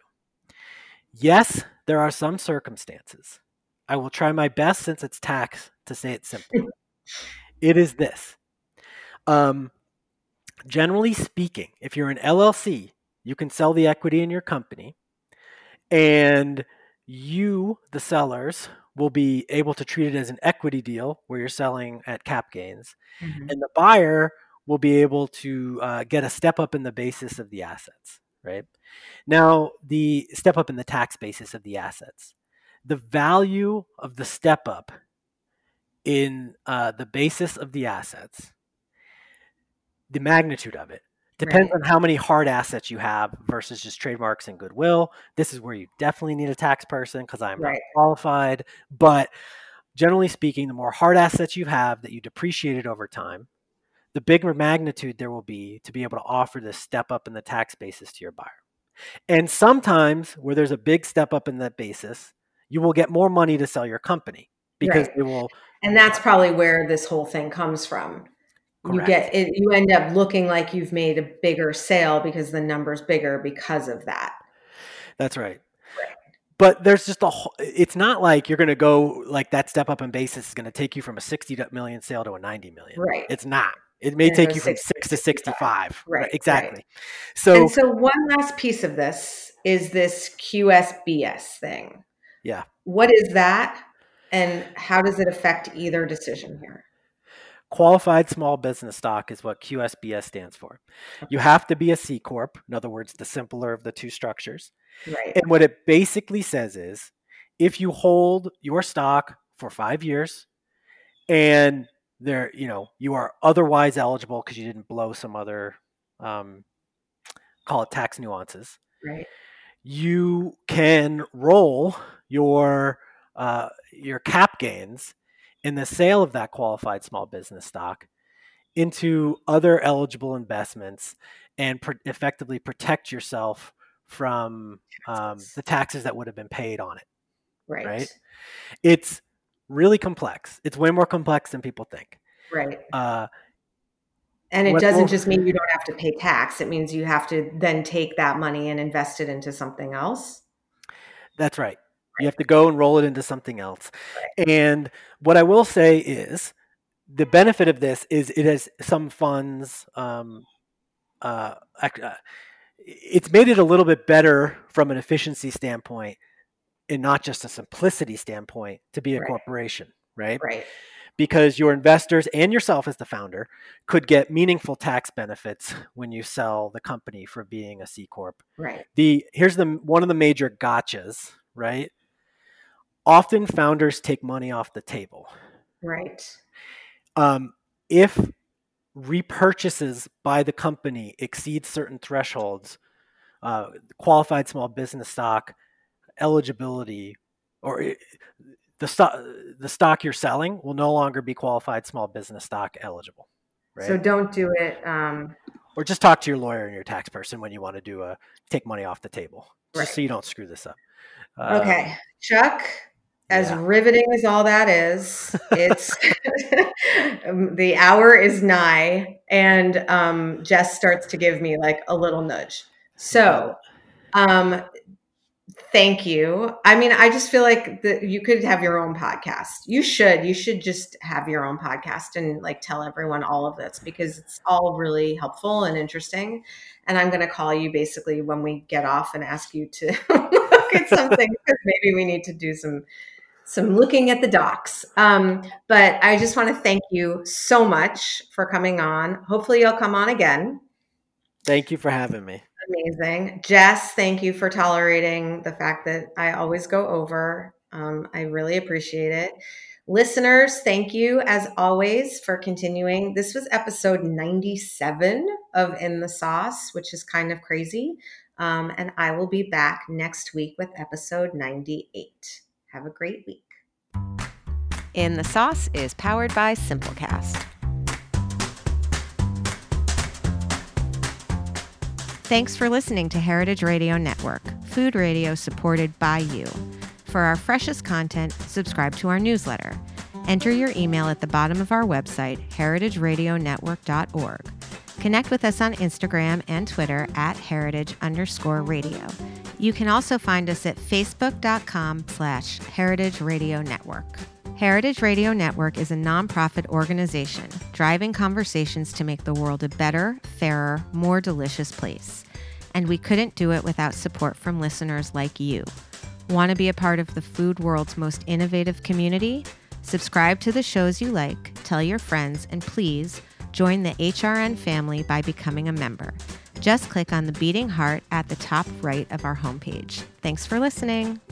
G: Yes, there are some circumstances. I will try my best, since it's tax, to say it simply. It is this. Um, generally speaking, if you're an L L C, you can sell the equity in your company, and you, the sellers, will be able to treat it as an equity deal where you're selling at cap gains,
F: Mhm.
G: and the buyer will be able to uh, get a step up in the basis of the assets, right? Now, the step up in the tax basis of the assets. The value of the step up in uh, the basis of the assets, the magnitude of it, depends
F: Right.
G: on how many hard assets you have versus just trademarks and goodwill. This is where you definitely need a tax person because I'm
F: Right.
G: not qualified. But generally speaking, the more hard assets you have that you depreciated over time, the bigger magnitude there will be to be able to offer this step up in the tax basis to your buyer. And sometimes where there's a big step up in that basis, you will get more money to sell your company because
F: Right.
G: they will.
F: And that's probably where this whole thing comes from. You
G: Correct.
F: get it, you end up looking like you've made a bigger sale because the number's bigger because of that.
G: That's right.
F: Right.
G: But there's just a whole, it's not like you're going to go like that step up in basis is going to take you from a sixty million sale to a ninety million.
F: Right.
G: It's not. It may
F: And
G: take
F: goes
G: you from
F: six
G: six
F: to
G: to sixty-five.
F: Right, right.
G: Exactly. So,
F: and so one last piece of this is this Q S B S thing.
G: yeah.
F: What is that? And how does it affect either decision here?
G: Qualified small business stock is what Q S B S stands for. You have to be a C Corp. In other words, the simpler of the two structures.
F: Right.
G: And what it basically says is if you hold your stock for five years and there, you know, you are otherwise eligible because you didn't blow some other, um, call it tax nuances.
F: Right.
G: You can roll your uh, your cap gains in the sale of that qualified small business stock into other eligible investments and pr- effectively protect yourself from um, the taxes that would have been paid on it.
F: Right.
G: Right. It's really complex. It's way more complex than people think.
F: Right.
G: Uh,
F: and it
G: what,
F: doesn't
G: well,
F: just mean you don't have to pay tax. It means you have to then take that money and invest it into something else.
G: That's right. You have to go and roll it into something else. And what I will say is the benefit of this is it has some funds. Um, uh, it's made it a little bit better from an efficiency standpoint and not just a simplicity standpoint to be a
F: Right.
G: corporation, right?
F: Right.
G: Because your investors and yourself as the founder could get meaningful tax benefits when you sell the company for being a C Corp.
F: Right.
G: The here's the one of the major gotchas, right? Often founders take money off the table.
F: Right.
G: Um, if repurchases by the company exceed certain thresholds, uh, qualified small business stock eligibility, or it, the stock the stock you're selling will no longer be qualified small business stock eligible. Right?
F: So don't do it. Um,
G: or just talk to your lawyer and your tax person when you want to do a take money off the table, just
F: Right.
G: so you don't screw this up. Uh,
F: okay, Chuck. As
G: yeah.
F: riveting as all that is, it's the hour is nigh, and um, Jess starts to give me like a little nudge. So, um, thank you. I mean, I just feel like that you could have your own podcast. You should. You should just have your own podcast and like tell everyone all of this because it's all really helpful and interesting. And I'm going to call you basically when we get off and ask you to look at something because maybe we need to do some. some looking at the docs. Um, but I just want to thank you so much for coming on. Hopefully you'll come on again.
G: Thank you for having me.
F: Amazing. Jess, thank you for tolerating the fact that I always go over. Um, I really appreciate it. Listeners, thank you as always for continuing. This was episode ninety-seven of In the Sauce, which is kind of crazy. Um, and I will be back next week with episode ninety-eight. Have a great week. In the Sauce is powered by Simplecast. Thanks for listening to Heritage Radio Network, food radio supported by you. For our freshest content, subscribe to our newsletter. Enter your email at the bottom of our website, heritage radio network dot org. Connect with us on Instagram and Twitter at heritage underscore radio. You can also find us at facebook.com slash Heritage Radio Network. Heritage Radio Network is a nonprofit organization driving conversations to make the world a better, fairer, more delicious place. And we couldn't do it without support from listeners like you. Want to be a part of the food world's most innovative community? Subscribe to the shows you like, tell your friends, and please join the H R N family by becoming a member. Just click on the beating heart at the top right of our homepage. Thanks for listening.